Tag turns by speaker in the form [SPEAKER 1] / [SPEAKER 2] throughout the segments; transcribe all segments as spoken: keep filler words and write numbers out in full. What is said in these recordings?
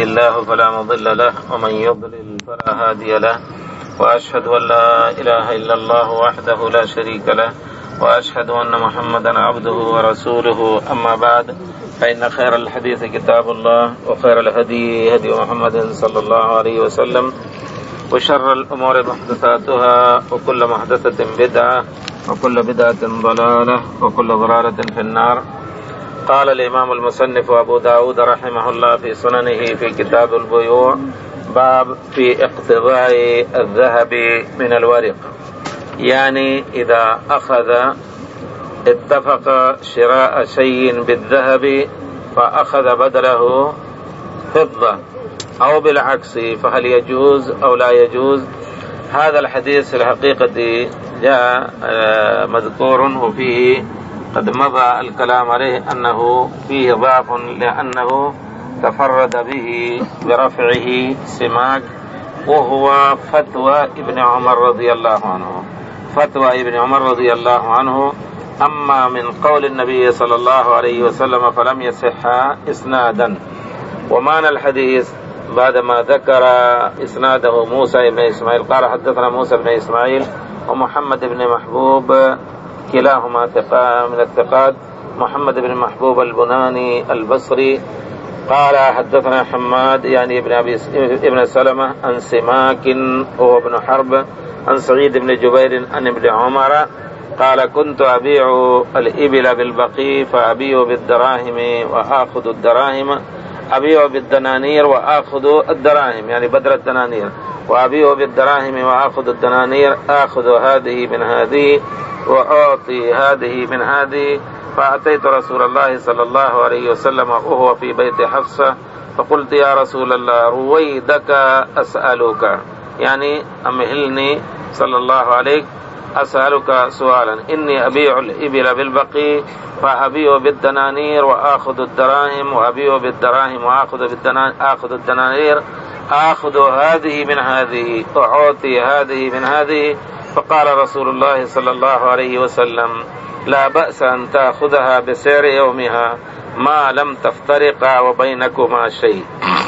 [SPEAKER 1] الله فلا مضل له ومن يضلل فلا هادي له وأشهد أن لا إله إلا الله وحده لا شريك له وأشهد أن محمدا عبده ورسوله. أما بعد، فإن خير الحديث كتاب الله وخير الهدي هدي محمد صلى الله عليه وسلم وشر الأمور محدثاتها وكل محدثة بدعة وكل بدعة ضلالة وكل ضلالة في النار. قال الإمام المصنف أبو داود رحمه الله في سننه في كتاب البيوع باب في اقتضاء الذهب من الورق، يعني إذا أخذ اتفق شراء شيء بالذهب فأخذ بدله فضة أو بالعكس، فهل يجوز أو لا يجوز؟ هذا الحديث في الحقيقة جاء مذكور وفيه قد مضى الكلام عليه أنه فيه ضعف، لأنه تفرد به برفعه سماك، وهو فتوى ابن عمر رضي الله عنه فتوى ابن عمر رضي الله عنه. أما من قول النبي صلى الله عليه وسلم فلم يصح إسنادا. ومعنى الحديث بعدما ذكر إسناده موسى بن إسماعيل قال حدثنا موسى بن إسماعيل ومحمد بن محبوب كلاهما ثقة من الثقات، محمد بن محبوب البناني البصري قال حدثنا حماد يعني ابن أبي ابن سلمة عن سماك وهو ابن حرب عن سعيد بن جبير عن ابن عمر قال كنت أبيع الإبل بالبقي فأبيع بالدراهم وآخذ الدراهم أبيع بالدنانير وآخذ الدراهم، يعني بدل الدنانير، وأبيع بالدراهم وآخذ الدنانير، آخذ هذه من هذه وأعطي هذه من هذه. فأتيت رسول الله صلى الله عليه وسلم وهو في بيت حفصة فقلت يا رسول الله رويدك أسألك، يعني أمهلني صلى الله عليه أسألك سؤالا، إني أبيع الإبل بالبقي فأبيع بالدنانير وآخذ الدراهم وأبيع بالدراهم وآخذ آخذ الدنانير، آخذ هذه من هذه وأعطي هذه من هذه. فقال رسول الله صلى الله عليه وسلم لا بأس أن تأخذها بسعر يومها ما لم تفترقا وبينكما شيء.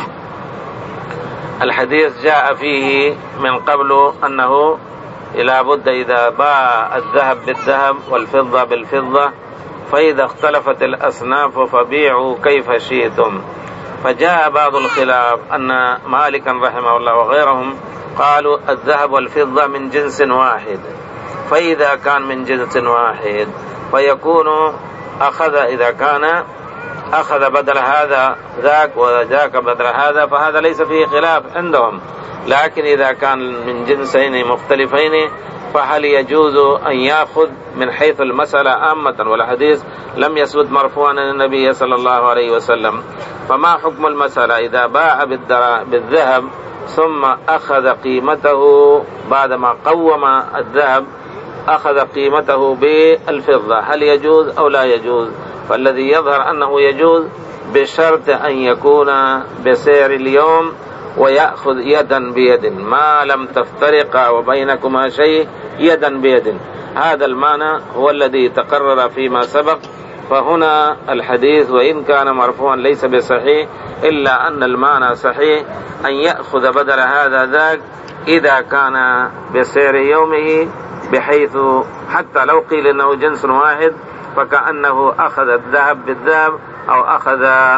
[SPEAKER 1] الحديث جاء فيه من قبل أنه لا بد إذا باع الذهب بالذهب والفضة بالفضة فإذا اختلفت الأصناف فبيعوا كيف شئتم. فجاء بعض الخلاف أن مالكا رحمه الله وغيرهم قالوا الذهب والفضة من جنس واحد، فإذا كان من جنس واحد فيكون أخذ إذا كان أخذ بدل هذا ذاك وذاك بدل هذا فهذا ليس فيه خلاف عندهم. لكن إذا كان من جنسين مختلفين فهل يجوز أن يأخذ من حيث المسألة عامة؟ والحديث لم يثبت مرفوعا عن النبي صلى الله عليه وسلم. فما حكم المسألة إذا باع بالذهب ثم أخذ قيمته بعدما قوم الذهب أخذ قيمته بالفضة، هل يجوز أو لا يجوز؟ فالذي يظهر أنه يجوز بشرط أن يكون بسعر اليوم ويأخذ يدا بيد ما لم تفترقا وبينكما شيء، يدا بيد. هذا المعنى هو الذي تقرر فيما سبق. فهنا الحديث وإن كان مرفوعا ليس بصحيح، إلا أن المعنى صحيح أن يأخذ بدل هذا ذاك إذا كان بسعر يومه، بحيث حتى لو قيل إنه جنس واحد فكأنه أخذ الذهب بالذهب أو أخذ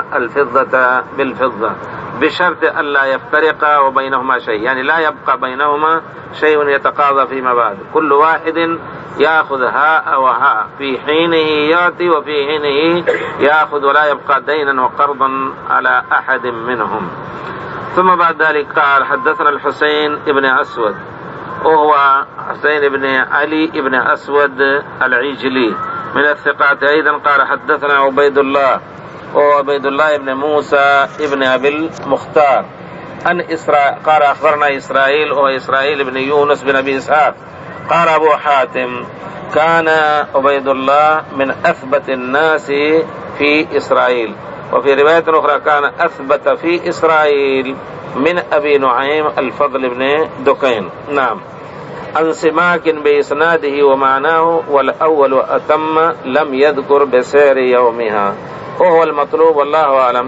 [SPEAKER 1] الفضة بالفضة، بشرط أن لا يفترق وبينهما شيء، يعني لا يبقى بينهما شيء يتقاضى فيما بعد، كل واحد يأخذ هاء وهاء، في حينه يأتي وفي حينه يأخذ، ولا يبقى دينا وقرضا على أحد منهم. ثم بعد ذلك قال حدثنا الحسين ابن أسود وهو حسين بن علي بن أسود العجلي من الثقات أيضا قال حدثنا عبيد الله وهو عبيد الله بن موسى ابن أبي المختار أن إسرائيل قال أخبرنا إسرائيل وهو إسرائيل بن يونس بن أبي إسحاق قال أبو حاتم كان عبيد الله من أثبت الناس في إسرائيل، وفي رواية أخرى كان أثبت في إسرائيل من أبي نعيم الفضل بن دكين. نعم. عن سماك بإسناده ومعناه، والأول أتم لم يذكر بسعر يومها. وهو المطلوب والله أعلم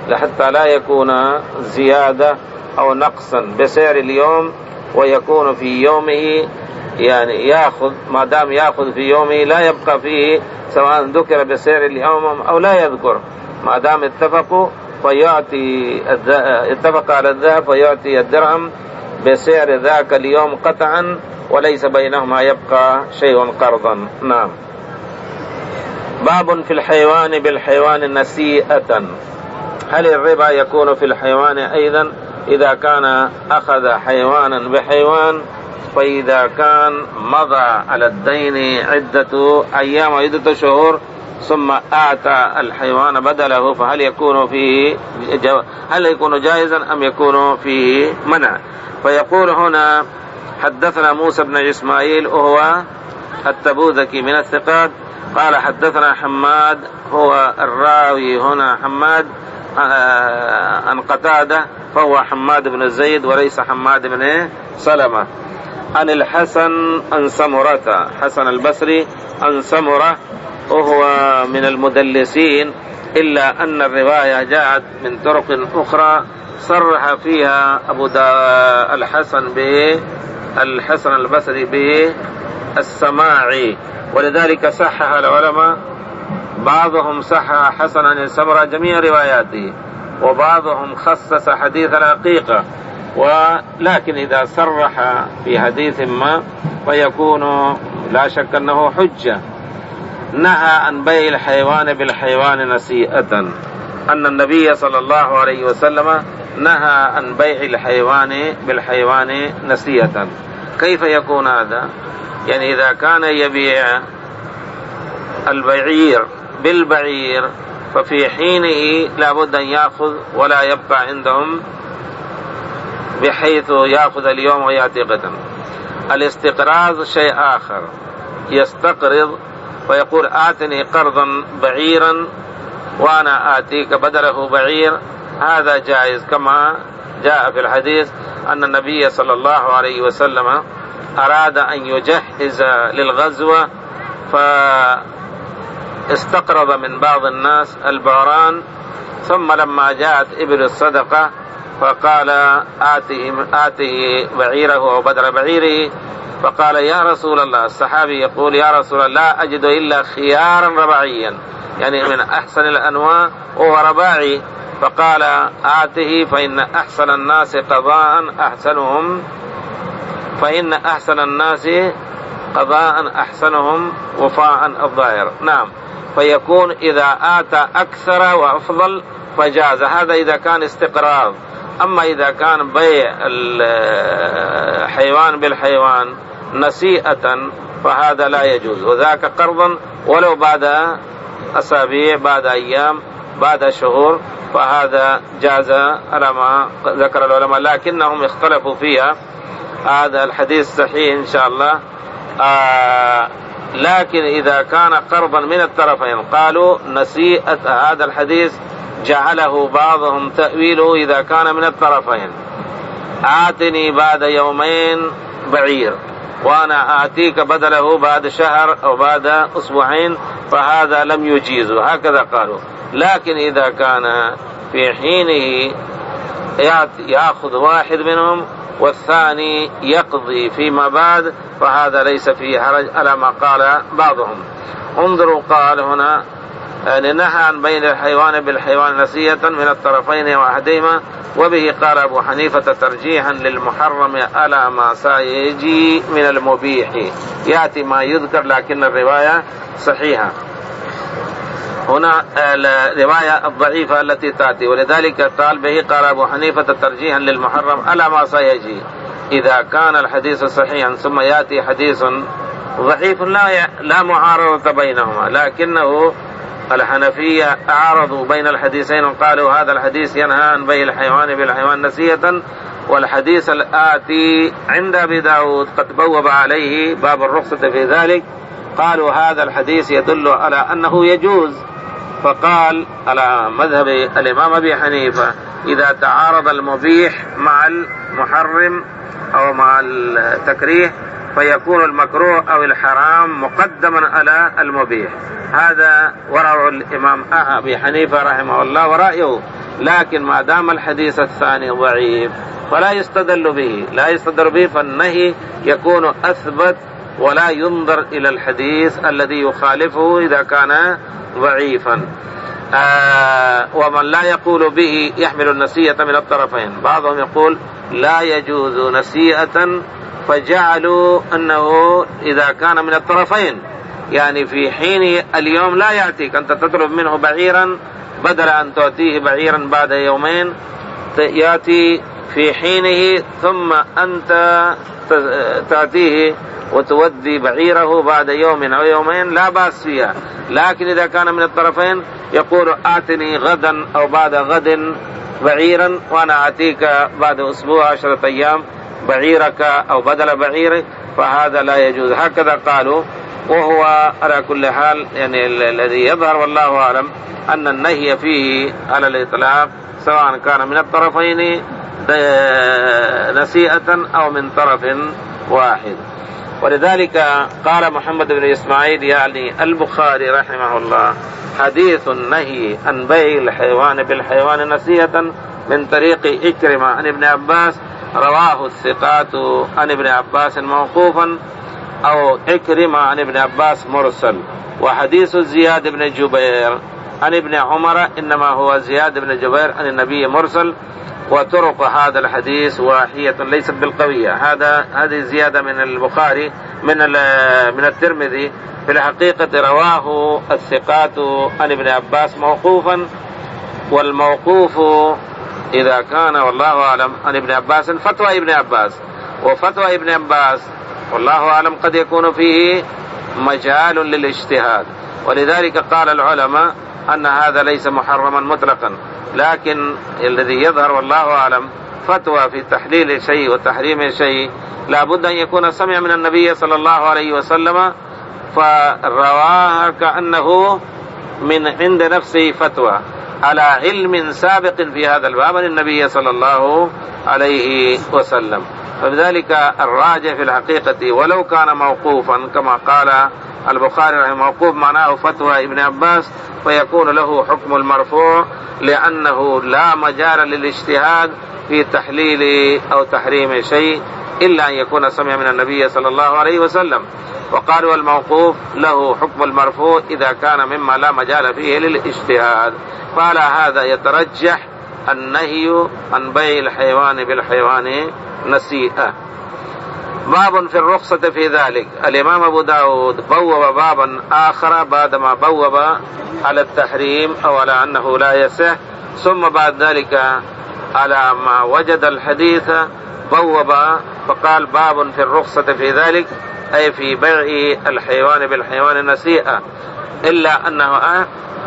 [SPEAKER 1] حتى لا يكون زيادة أو نقصا بسعر اليوم، ويكون في يومه يعني يأخذ، ما دام يأخذ في يومه لا يبقى فيه سواء ذكر بسعر اليوم أو لا يذكر، ما دام اتفقوا فيعطي اتفق على الذهب فيعطي الدرهم بسعر ذاك اليوم قطعا، وليس بينهما يبقى شيء قرضا. نعم. باب في الحيوان بالحيوان نسيئة. هل الربا يكون في الحيوان أيضا إذا كان أخذ حيوانا بحيوان، فإذا كان مضى على الدين عدة أيام وعدة شهور ثم أعطى الحيوان بدله، فهل يكون فيه جو... هل يكون جائزا أم يكون فيه منع؟ فيقول هنا: حدثنا موسى بن إسماعيل وهو التبوذكي من الثقات، قال حدثنا حماد، هو الراوي هنا حماد عن قتادة، فهو حماد بن زيد وليس حماد بن سلمة، عن الحسن عن سمرة، حسن البصري عن سمرة، وهو من المدلسين، إلا أن الرواية جاءت من طرق أخرى صرح فيها أبو الحسن به الحسن البصري به السماعي، ولذلك صحح العلماء، بعضهم صحح حسن عن سمرة جميع رواياته، وبعضهم خصص حديث الحقيقة، ولكن إذا صرح في حديث ما فيكون لا شك أنه حجة. نهى عن بيع الحيوان بالحيوان نسيئة، أن النبي صلى الله عليه وسلم نهى عن بيع الحيوان بالحيوان نسيئة. كيف يكون هذا؟ يعني إذا كان يبيع البعير بالبعير ففي حينه لابد أن يأخذ ولا يبقى عندهم بحيث يأخذ اليوم ويأتي غدا. الاستقراض شيء آخر، يستقرض ويقول آتني قرضا بعيرا وأنا آتيك بدله بعير، هذا جائز، كما جاء في الحديث أن النبي صلى الله عليه وسلم أراد أن يجهز للغزوة فاستقرض من بعض الناس البعران، ثم لما جاءت إبل الصدقة فقال آته, آته بعيره أو بدل بعيره، فقال يا رسول الله، الصحابي يقول يا رسول الله لا أجد إلا خيارا رباعيا، يعني من أحسن الأنواع وهو رباعي، فقال آته فإن أحسن الناس قضاء أحسنهم فإن أحسن الناس قضاء أحسنهم وفاء الظاهر. نعم، فيكون إذا آتى أكثر وأفضل فجاز، هذا إذا كان استقراض. أما إذا كان بيع الحيوان بالحيوان نسيئة فهذا لا يجوز، وذاك قرضا ولو بعد أسابيع بعد أيام بعد شهور، فهذا جاز على ما ذكر العلماء، لكنهم اختلفوا فيها. هذا الحديث صحيح إن شاء الله، آه لكن إذا كان قرضا من الطرفين قالوا نسيئة، هذا الحديث جعله بعضهم تأويله إذا كان من الطرفين، آتني بعد يومين بعير وأنا آتيك بدله بعد شهر أو بعد أسبوعين، فهذا لم يجيزه، هكذا قالوا. لكن إذا كان في حينه يأخذ واحد منهم والثاني يقضي فيما بعد، فهذا ليس فيه حرج على ما قال بعضهم. انظروا، قال هنا نهى عن بين الحيوان بالحيوان نسية من الطرفين وأحدهما، وبه قال أبو حنيفة ترجيحا للمحرم على ما سيجي من المبيح، يأتي ما يذكر لكن الرواية صحيحة. هنا الرواية الضعيفة التي تأتي، ولذلك قال به قال أبو حنيفة ترجيحا للمحرم على ما سيجي. إذا كان الحديث صحيحا ثم يأتي حديث ضعيف لا لا معارضة بينهما، لكنه الحنفية أعرضوا بين الحديثين وقالوا هذا الحديث ينهى عن بيع الحيوان بالحيوان نسية، والحديث الآتي عند أبي داود قد بوب عليه باب الرخصة في ذلك، قالوا هذا الحديث يدل على أنه يجوز. فقال على مذهب الإمام أبي حنيفة إذا تعارض المبيح مع المحرم أو مع التكريه فيكون المكروه أو الحرام مقدما على المبيح. هذا ورع الإمام أبي حنيفة رحمه الله ورأيه، لكن ما دام الحديث الثاني ضعيف فلا يستدل به لا يستدل به فالنهي يكون أثبت، ولا ينظر إلى الحديث الذي يخالفه إذا كان ضعيفا. آه ومن لا يقول به يحمل النسيئة من الطرفين. بعضهم يقول لا يجوز نسيئة، فجعلوا أنه إذا كان من الطرفين، يعني في حين اليوم لا يأتيك أنت تطلب منه بعيرا، بدل أن تأتيه بعيرا بعد يومين يأتي في حينه، ثم أنت تأتيه وتودي بعيره بعد يوم أو يومين، لا بأس فيها. لكن إذا كان من الطرفين يقول آتني غدا أو بعد غد بعيرا، وأنا آتيك بعد أسبوع عشرة أيام بعيرك أو بدل بعيرك، فهذا لا يجوز. هكذا قالوا. وهو على كل حال يعني الذي يظهر والله أعلم أن النهي فيه على الإطلاق، سواء كان من الطرفين نسيئة أو من طرف واحد. ولذلك قال محمد بن إسماعيل يعني البخاري رحمه الله: حديث النهي عن بيع الحيوان بالحيوان نسيئة من طريق إكرمة عن ابن عباس، رواه الثقات عن ابن عباس موقوفا، أو إكرمة عن ابن عباس مرسل. وحديث زياد بن جبير عن ابن عمر إنما هو زياد بن جبير عن النبي مرسل، وطرق هذا الحديث واحية ليست بالقوية. هذا هذه زيادة من البخاري من من الترمذي. في الحقيقة رواه الثقات عن ابن عباس موقوفا، والموقوف إذا كان والله أعلم عن ابن عباس فتوى ابن عباس، وفتوى ابن عباس والله أعلم قد يكون فيه مجال للاجتهاد. ولذلك قال العلماء أن هذا ليس محرما مطلقا، لكن الذي يظهر والله أعلم فتوى في تحليل شيء وتحريم شيء لا بد أن يكون سمع من النبي صلى الله عليه وسلم، فرواها كأنه من عند نفسه فتوى على علم سابق في هذا الباب النبي صلى الله عليه وسلم. فبذلك الراجح في الحقيقة ولو كان موقوفا كما قال البخاري رحمه، موقوف معناه فتوى ابن عباس، فيكون له حكم المرفوع، لأنه لا مجال للاجتهاد في تحليل أو تحريم شيء إلا أن يكون سمع من النبي صلى الله عليه وسلم. وقالوا الموقوف له حكم المرفوع إذا كان مما لا مجال فيه للاجتهاد. فعلى هذا يترجح النهي عن بيع الحيوان بالحيوان نسيئة. باب في الرخصة في ذلك. الإمام أبو داود بوب بابا آخر بعدما بوب على التحريم أو على أنه لا يصح، ثم بعد ذلك على ما وجد الحديث بوب فقال باب في الرخصة في ذلك، أي في بيع الحيوان بالحيوان نسيئة، إلا أنه أه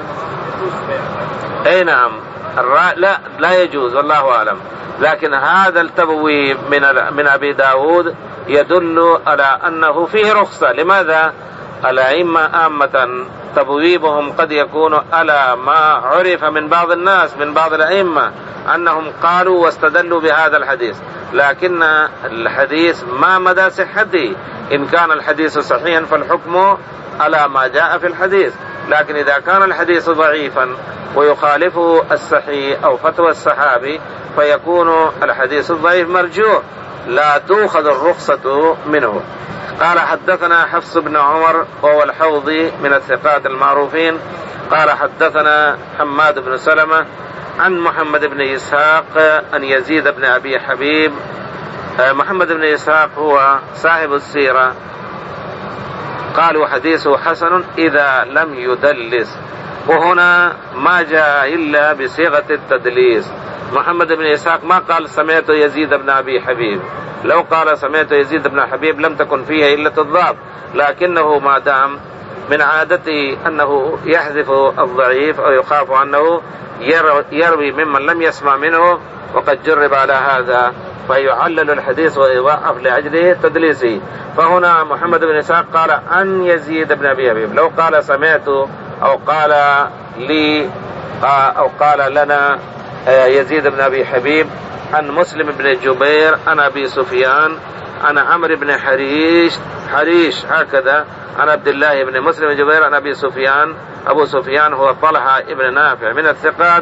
[SPEAKER 1] أي نعم لا لا يجوز والله أعلم. لكن هذا التبويب من من أبي داود يدل على أنه فيه رخصة. لماذا؟ الأئمة عامة تبويبهم قد يكون على ما عرف من بعض الناس من بعض الأئمة أنهم قالوا واستدلوا بهذا الحديث، لكن الحديث ما مدى صحته. إن كان الحديث صحيحا فالحكم على ما جاء في الحديث، لكن إذا كان الحديث ضعيفا ويخالفه الصحيح أو فتوى الصحابي فيكون الحديث الضعيف مرجوع، لا تؤخذ الرخصة منه. قال حدثنا حفص بن عمر وهو الحوضي من الثقات المعروفين. قال حدثنا حماد بن سلمة عن محمد بن إسحاق عن يزيد بن أبي حبيب. محمد بن إسحاق هو صاحب السيرة، قالوا حديثه حسن إذا لم يدلس، وهنا ما جاء إلا بصيغة التدليس. محمد بن إسحاق ما قال سمعت يزيد بن أبي حبيب، لو قال سمعت يزيد بن حبيب لم تكن فيها إلا الضعف، لكنه ما دام من عادته أنه يحذف الضعيف أو يخاف أنه يروي ممن لم يسمع منه، وقد جرب على هذا فيعلل الحديث ويضعف لأجله تدليسه. فهنا محمد بن إسحاق قال عن يزيد بن أبي حبيب، لو قال سمعت أو قال لي أو قال لنا يزيد بن أبي حبيب عن مسلم بن جبير عن أبي سفيان عن عمرو بن حريش حريش هكذا عن عبد الله بن مسلم بن جبير عن أبي سفيان. أبو سفيان هو طلحة ابن نافع من الثقات،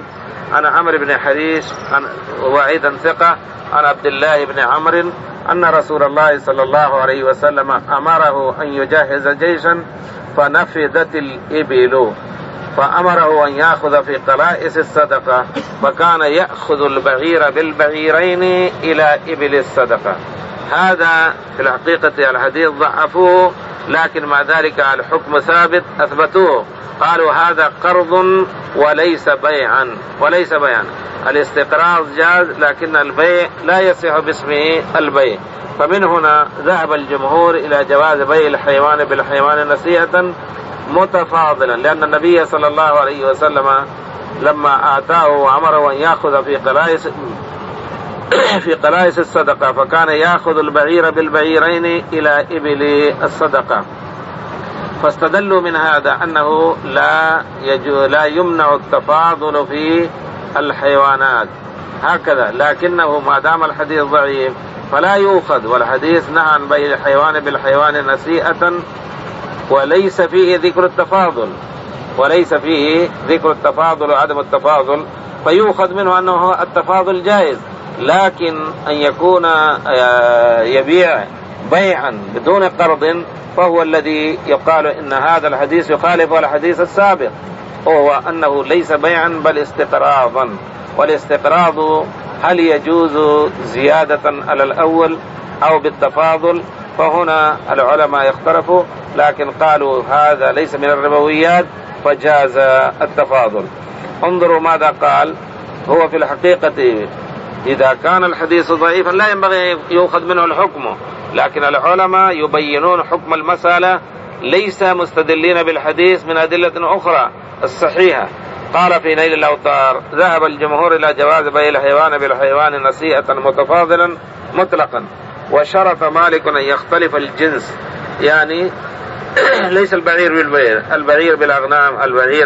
[SPEAKER 1] عن عمرو بن حريش عن وأيضا ثقة عن عبد الله بن عمرو أن رسول الله صلى الله عليه وسلم أمره أن يجهز جيشا فنفذت الإبل، فأمره أن يأخذ في قلائس الصدقة، فكان يأخذ البعير بالبعيرين إلى إبل الصدقة. هذا في الحقيقة الحديث ضعفوه، لكن مع ذلك الحكم ثابت أثبتوه، قالوا هذا قرض وليس بيعا وليس بيعا. الاستقراض جاز، لكن البيع لا يصح باسمه البيع. فمن هنا ذهب الجمهور إلى جواز بيع الحيوان بالحيوان نسيئة متفاضلا، لأن النبي صلى الله عليه وسلم لما آتاه وأمره أن يأخذ في قلائس في قلائس الصدقة، فكان يأخذ البعير بالبعيرين إلى إبل الصدقة. فاستدلوا من هذا أنه لا يجوز لا يمنع التفاضل في الحيوانات هكذا، لكنه ما دام الحديث ضعيف فلا يؤخذ، والحديث نهى عن بيع الحيوان بالحيوان نسيئة وليس فيه ذكر التفاضل وليس فيه ذكر التفاضل وعدم التفاضل، فيؤخذ منه أنه التفاضل جائز. لكن أن يكون يبيع بيعا بدون قرض فهو الذي يقال إن هذا الحديث يخالف الحديث السابق، وهو أنه ليس بيعا بل استقراضا. والاستقراض هل يجوز زيادة على الأول أو بالتفاضل؟ فهنا العلماء اختلفوا، لكن قالوا هذا ليس من الربويات فجاز التفاضل. انظروا ماذا قال. هو في الحقيقة إذا كان الحديث ضعيفا لا ينبغي يؤخذ منه الحكم، لكن العلماء يبينون حكم المسألة ليس مستدلين بالحديث من أدلة أخرى الصحيحة. قال في نيل الأوطار ذهب الجمهور إلى جواز بيع الحيوان بالحيوان نسيئة متفاضلا مطلقا، وشرط مالك أن يختلف الجنس، يعني ليس البعير بالبعير، البعير بالأغنام، البعير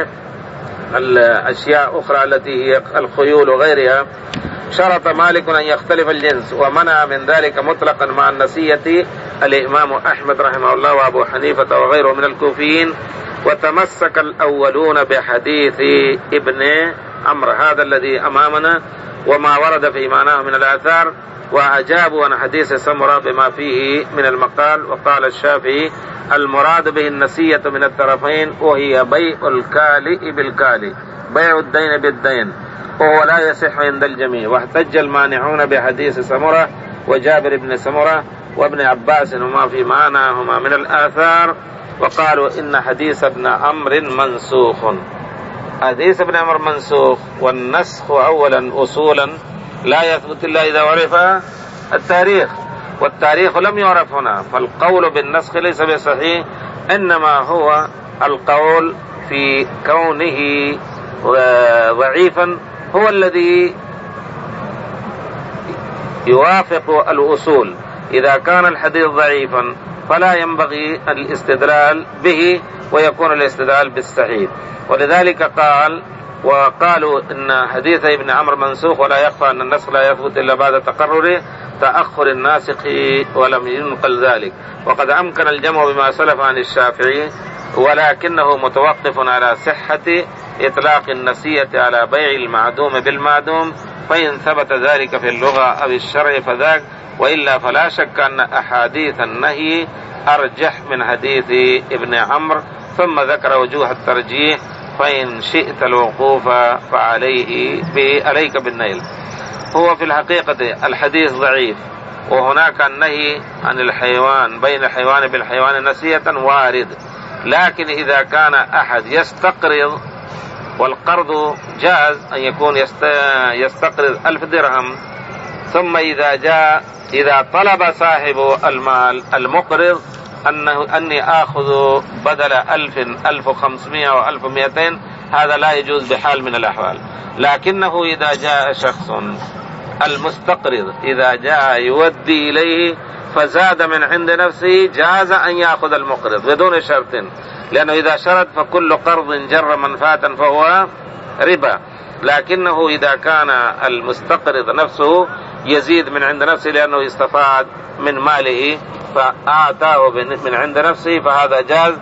[SPEAKER 1] بالأشياء أخرى التي هي الخيول وغيرها. شرط مالك أن يختلف الجنس، ومنع من ذلك مطلقا مع النسية الإمام أحمد رحمه الله وأبو حنيفة وغيره من الكوفيين. وتمسك الأولون بحديث ابن عمرو هذا الذي أمامنا وما ورد في معناه من الآثار، وأجابوا عن حديث سمرة بما فيه من المقال. وقال الشافعي المراد به النسية من الطرفين، وهي بيع الكالئ بالكالئ، بيع الدين بالدين، وهو لا يصح عند الجميع. واحتج المانعون بحديث سمرة وجابر بن سمرة وابن عباس وما في معناهما من الآثار، وقالوا إن حديث ابن عمرو منسوخ. حديث ابن عمرو منسوخ، والنسخ أولا أصولا لا يثبت إلا إذا عرف التاريخ، والتاريخ لم يعرف هنا، فالقول بالنسخ ليس بصحيح، إنما هو القول في كونه ضعيفا هو الذي يوافق الأصول. إذا كان الحديث ضعيفا فلا ينبغي الاستدلال به، ويكون الاستدلال بالصحيح. ولذلك قال وقالوا إن حديث ابن عمرو منسوخ، ولا يخفى أن النسخ لا يثبت إلا بعد تقرر تأخر الناسخ ولم ينقل ذلك. وقد أمكن الجمع بما سلف عن الشافعي، ولكنه متوقف على صحة إطلاق النسية على بيع المعدوم بالمعدوم، فإن ثبت ذلك في اللغة أو الشرع فذاك، وإلا فلا شك أن أحاديث النهي أرجح من حديث ابن عمرو. ثم ذكر وجوه الترجيح، فإن شئت الوقوف فعليه عليك بالنيل. هو في الحقيقة الحديث ضعيف، وهناك النهي عن الحيوان بين الحيوان بالحيوان نسية وارد، لكن إذا كان أحد يستقرض، والقرض جاز أن يكون يستقرض ألف درهم، ثم إذا جاء إذا طلب صاحب المال المقرض أنه أني آخذ بدل ألف ألف وخمسمائة وألف ومئتين، هذا لا يجوز بحال من الأحوال. لكنه إذا جاء شخص المستقرض إذا جاء يودي إليه فزاد من عند نفسه، جاز أن يأخذ المقرض بدون شرط، لأنه إذا شرط فكل قرض جر منفعة فهو ربا. لكنه إذا كان المستقرض نفسه يزيد من عند نفسه لأنه استفاد من ماله فآتاه من عند نفسه، فهذا جاز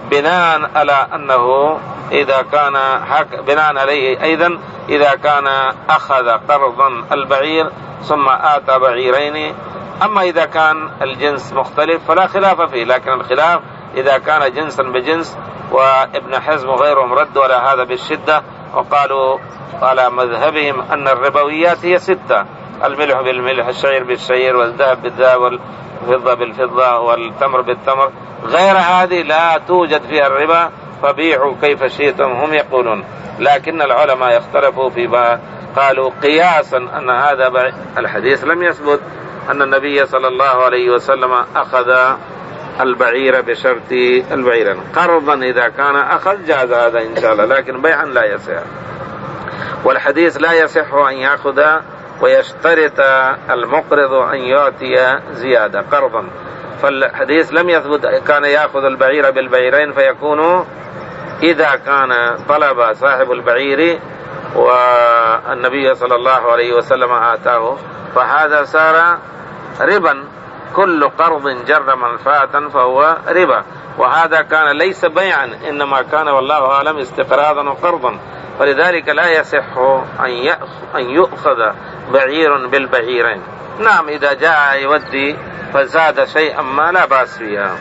[SPEAKER 1] بناء على أنه إذا كان حق بناء عليه أيضا إذا كان أخذ قرضا البعير ثم آتى بعيرين. أما إذا كان الجنس مختلف فلا خلاف فيه، لكن الخلاف إذا كان جنسا بجنس. وابن حزم وغيرهم ردوا على هذا بالشدة وقالوا على مذهبهم أن الربويات هي ستة: الملح بالملح، الشعير بالشعير، والذهب بالذهب، والفضة بالفضة، والتمر بالتمر. غير هذه لا توجد فيها الربا، فبيعوا كيف شئتم هم يقولون. لكن العلماء يختلفوا في قالوا قياسا أن هذا الحديث لم يثبت أن النبي صلى الله عليه وسلم أخذ البعير بشرط البعير. قرضا إذا كان أخذ جاز هذا إن شاء الله، لكن بيعا لا يصح. والحديث لا يصح أن يأخذ ويشترط المقرض أن يعطي زيادة قرضا. فالحديث لم يثبت كان يأخذ البعير بالبعيرين، فيكون إذا كان طلب صاحب البعير والنبي صلى الله عليه وسلم آتاه فهذا صار ربا. كل قرض جر منفعة فهو ربا، وهذا كان ليس بيعا إنما كان والله أعلم استقراضا وقرضا. فلذلك لا يصح أن يؤخذ بعير بالبعيرين. نعم إذا جاء يودي فزاد شيئا ما لا بأس فيها.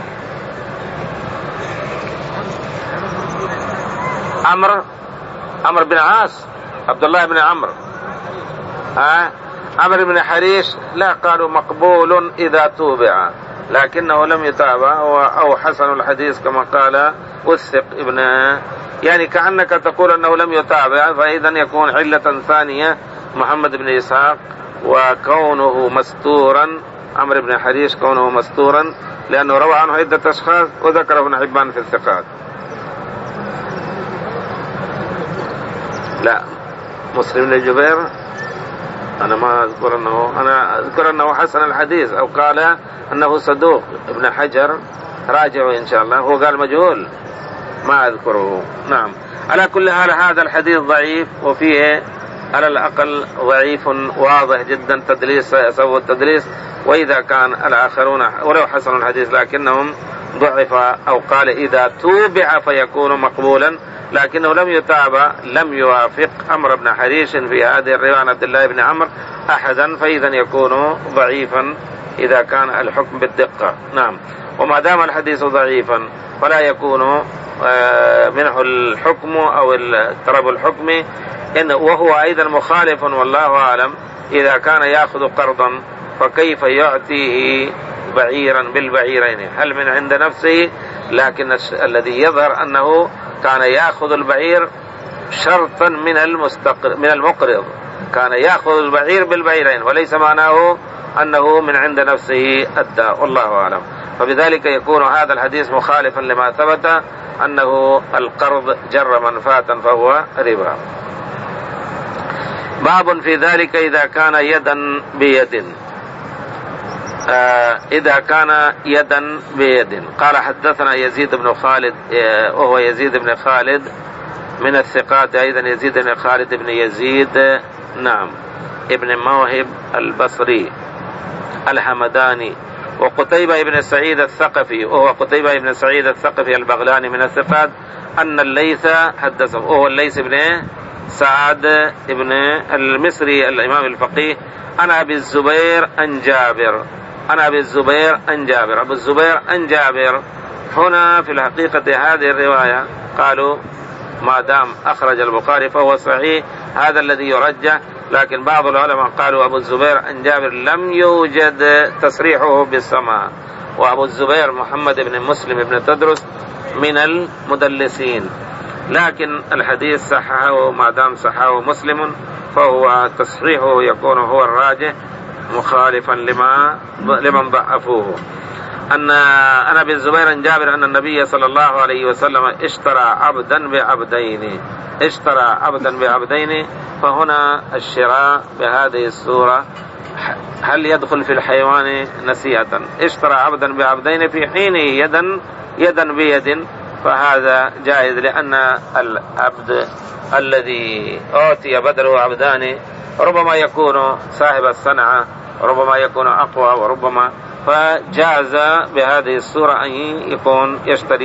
[SPEAKER 1] عمرو عمرو بن عاص عبد الله بن عمرو ها عمرو بن حريش لا قالوا مقبول إذا توبع، لكنه لم يتابع أو حسن الحديث كما قال وثق ابن، يعني كأنك تقول أنه لم يتابع، فإذا يكون علة ثانية محمد بن إسحاق وكونه مستورا. عمرو بن حريش كونه مستورا لأنه روى عنه عدة أشخاص وذكره ابن حبان في الثقات. لا مسلم بن جبير أنا ما أذكر أنه أنا أذكر أنه حسن الحديث أو قال أنه صدوق. ابن حجر راجعوا إن شاء الله، هو قال مجهول ما أذكره. نعم على كل حال هذا الحديث ضعيف، وفيه على الأقل ضعيف واضح جدا تدليس يسوي التدليس. وإذا كان الآخرون ولو حسن الحديث لكنهم ضعف أو قال إذا توبع فيكون مقبولا، لكنه لم يتابع لم يوافق عمرو بن حريش في هذه الرواية عن عبد الله بن عمرو أحدا، فإذا يكون ضعيفا إذا كان الحكم بالدقة. نعم وما دام الحديث ضعيفا فلا يكون منه الحكم أو اضطراب الحكم إن وهو أيضا مخالف والله أعلم. إذا كان يأخذ قرضا فكيف يعطيه بعيرا بالبعيرين؟ هل من عند نفسه؟ لكن الذي يظهر أنه كان يأخذ البعير شرطا من المستقر من المقرض، كان يأخذ البعير بالبعيرين، وليس معناه أنه من عند نفسه أدى، والله أعلم. فبذلك يكون هذا الحديث مخالفا لما ثبت أنه القرض جر منفعة فهو ربا. باب في ذلك إذا كان يدا بيد. آه إذا كان يدا بيد. قال حدثنا يزيد بن خالد آه وهو يزيد بن خالد من الثقات أيضا، يزيد بن خالد بن يزيد نعم ابن موهب البصري الحمداني. وقتيبة بن سعيد الثقفي وهو قتيبة بن سعيد الثقفي البغلاني من الثقات أن الليث حدثه، وهو الليث بن سعد ابن المصري الإمام الفقيه عن أبي الزبير عن جابر عن أبي الزبير عن جابر أبو الزبير عن جابر. هنا في الحقيقة هذه الرواية قالوا ما دام أخرج البخاري فهو صحيح، هذا الذي يرجح. لكن بعض العلماء قالوا أبو الزبير عن جابر لم يوجد تصريحه بالسماع، وأبو الزبير محمد بن مسلم بن تدرس من المدلسين، لكن الحديث صححه ما دام صححه مسلم فهو تصحيحه يكون هو الراجح مخالفا لما لمن ضعفوه. أن أنا أبي الزبير عن جابر أن النبي صلى الله عليه وسلم اشترى عبدا بعبدين اشترى عبدا بعبدين. فهنا الشراء بهذه الصورة هل يدخل في الحيوان نسيئة؟ اشترى عبدا بعبدين في حينه يدا يدا بيد، فهذا جائز، لأن العبد الذي أعطي بدله عبدان ربما يكون صاحب الصنعة، ربما يكون أقوى، وربما فجاز بهذه الصورة أن يكون يشتري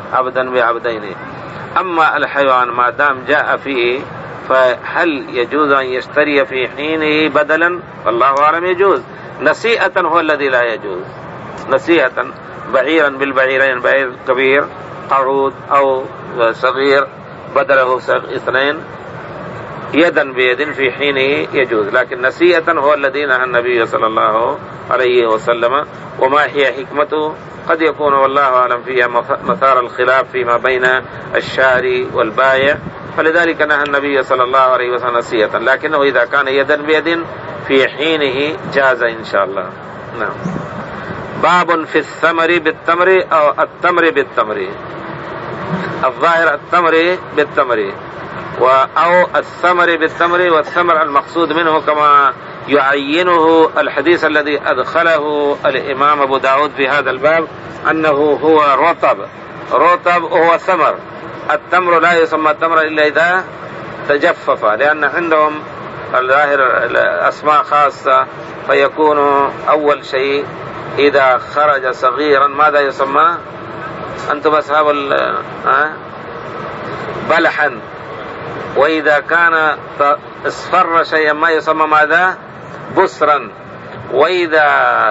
[SPEAKER 1] عبدا بعبدين. أما الحيوان ما دام جاء فيه فهل يجوز أن يشتري في حينه بدلا؟ والله أعلم يجوز. نسيئة هو الذي لا يجوز، نسيئة بعيرا بالبعيرين، بعير كبير قعود أو صغير بدله اثنين يدا بيد في حينه يجوز، لكن نسيئة هو الذي نهى النبي صلى الله عليه وسلم. وما هي حكمته قد يكون والله أعلم فيها مثار الخلاف فيما بين الشاري والبائع، فلذلك نهى النبي صلى الله عليه وسلم نسيئة، لكنه إذا كان يدا بيد في حينه جاز إن شاء الله. نعم. باب في الثمر بالتمر أو التمر بالتمر. الظاهر التمر بالتمر أو الثمر بالثمر، والثمر المقصود منه كما يعينه الحديث الذي أدخله الإمام أبو داود في هذا الباب أنه هو رطب. رطب هو ثمر. التمر لا يسمى تمر إلا إذا تجفف، لأن عندهم الظاهر أسماء خاصة، فيكون أول شيء إذا خرج صغيرا ماذا يسمى؟ أنتم أصحاب بلحا. وإذا كان اصفر شيئا ما يسمى ماذا؟ بسرا. وإذا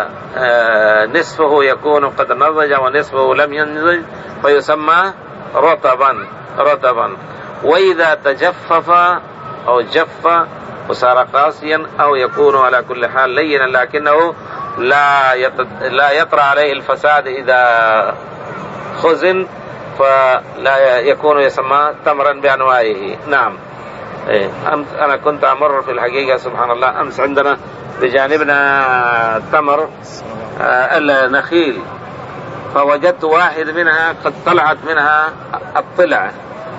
[SPEAKER 1] نصفه يكون قد نضج ونصفه لم ينضج فيسمى رطبا رطبا. وإذا تجفف أو جف وصار قاسيا أو يكون على كل حال لينا لكنه لا لا يطرأ عليه الفساد إذا خزن فلا يكون يسمى تمرا بأنواعه. نعم. أمس أنا كنت أمر في الحقيقة سبحان الله أمس عندنا بجانبنا تمر النخيل، فوجدت واحد منها قد طلعت منها الطلع،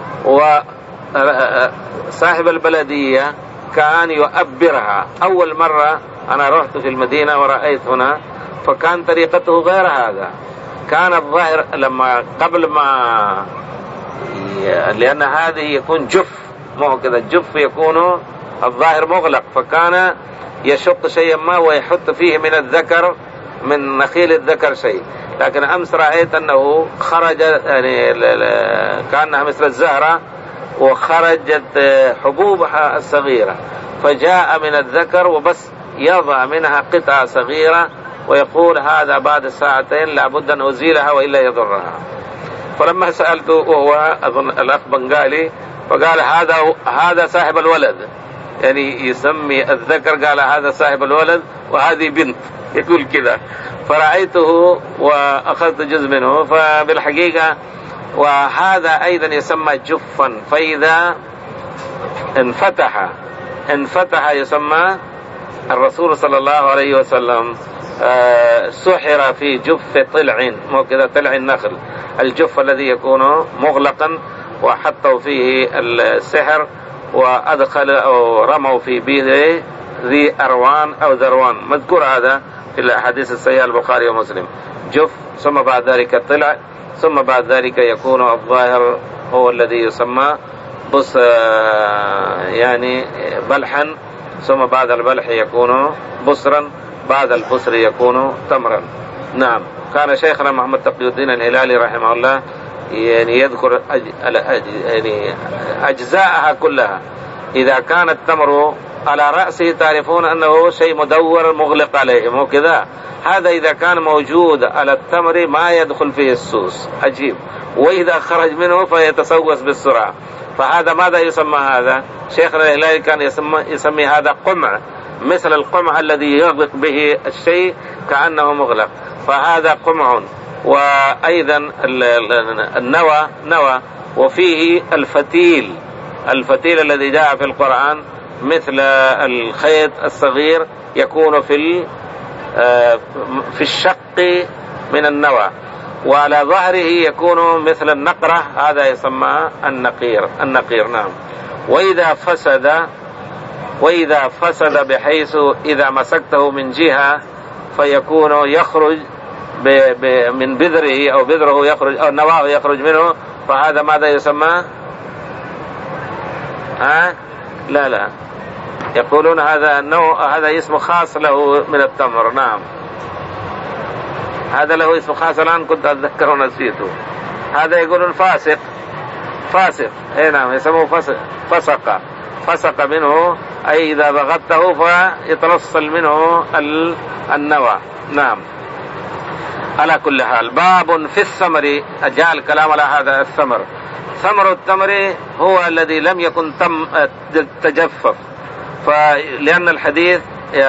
[SPEAKER 1] وصاحب البلدية كان يؤبرها. أول مرة أنا رحت في المدينة ورأيت هنا، فكان طريقته غير هذا. كان الظاهر لما قبل ما لأن هذه يكون جف، مو كذا الجف يكون الظاهر مغلق، فكان يشق شيئا ما ويحط فيه من الذكر من نخيل الذكر شيء. لكن أمس رأيت أنه خرج يعني كأنها مثل الزهرة وخرجت حبوبها الصغيرة، فجاء من الذكر وبس يضع منها قطعة صغيرة ويقول هذا بعد ساعتين لابد أن أزيلها وإلا يضرها. فلما سألته وهو أظن الأخ بنغالي فقال هذا هذا صاحب الولد، يعني يسمي الذكر قال هذا صاحب الولد وهذه بنت، يقول كذا. فرأيته وأخذت جزء منه. فبالحقيقة وهذا أيضا يسمى جفا، فإذا انفتح انفتح يسمى. الرسول صلى الله عليه وسلم آه سحر في جف طلع، مو كذا طلع النخل، الجف الذي يكون مغلقا، وحطوا فيه السحر وأدخل أو رموا في بيده ذي أروان أو ذروان، مذكور هذا في الأحاديث الصحيحة البخاري ومسلم. جف ثم بعد ذلك طلع ثم بعد ذلك يكون الظاهر هو الذي يسمى بص يعني بلحا، ثم بعد البلح يكون بصرا، بعد البصر يكون تمرا. نعم. كان شيخنا محمد تقي الدين الهلالي رحمه الله يعني يذكر أج... أج... يعني أجزاءها كلها. إذا كان التمر على رأسه تعرفون أنه شيء مدور مغلق عليه، مو كذا. هذا إذا كان موجود على التمر ما يدخل فيه السوس، عجيب. وإذا خرج منه فيتسوس بالسرعة. فهذا ماذا يسمى؟ هذا شيخنا الهلالي كان يسمى, يسمي هذا قمع، مثل القمع الذي يغلق به الشيء كأنه مغلق، فهذا قمع. وأيضا النوى نوى، وفيه الفتيل، الفتيل الذي جاء في القرآن مثل الخيط الصغير يكون في في الشق من النوى، وعلى ظهره يكون مثل النقرة، هذا يسمى النقير النقير. نعم. وإذا فسد وإذا فسد بحيث إذا مسكته من جهة فيكون يخرج ب ب من بذره أو بذره يخرج أو نواه يخرج منه، فهذا ماذا يسمى؟ ها؟ لا لا يقولون هذا النوع هذا اسم خاص له من التمر. نعم. هذا له اسم خاص الآن كنت أتذكر ونسيته. هذا يقولون فاسق، فاسق اي نعم يسموه فسق، فسق فسق منه أي إذا بغته فيترسل منه النوى. نعم. على كل حال باب في الثمر، جاء الكلام على هذا الثمر. ثمر التمر هو الذي لم يكن تم تجفف، فلأن الحديث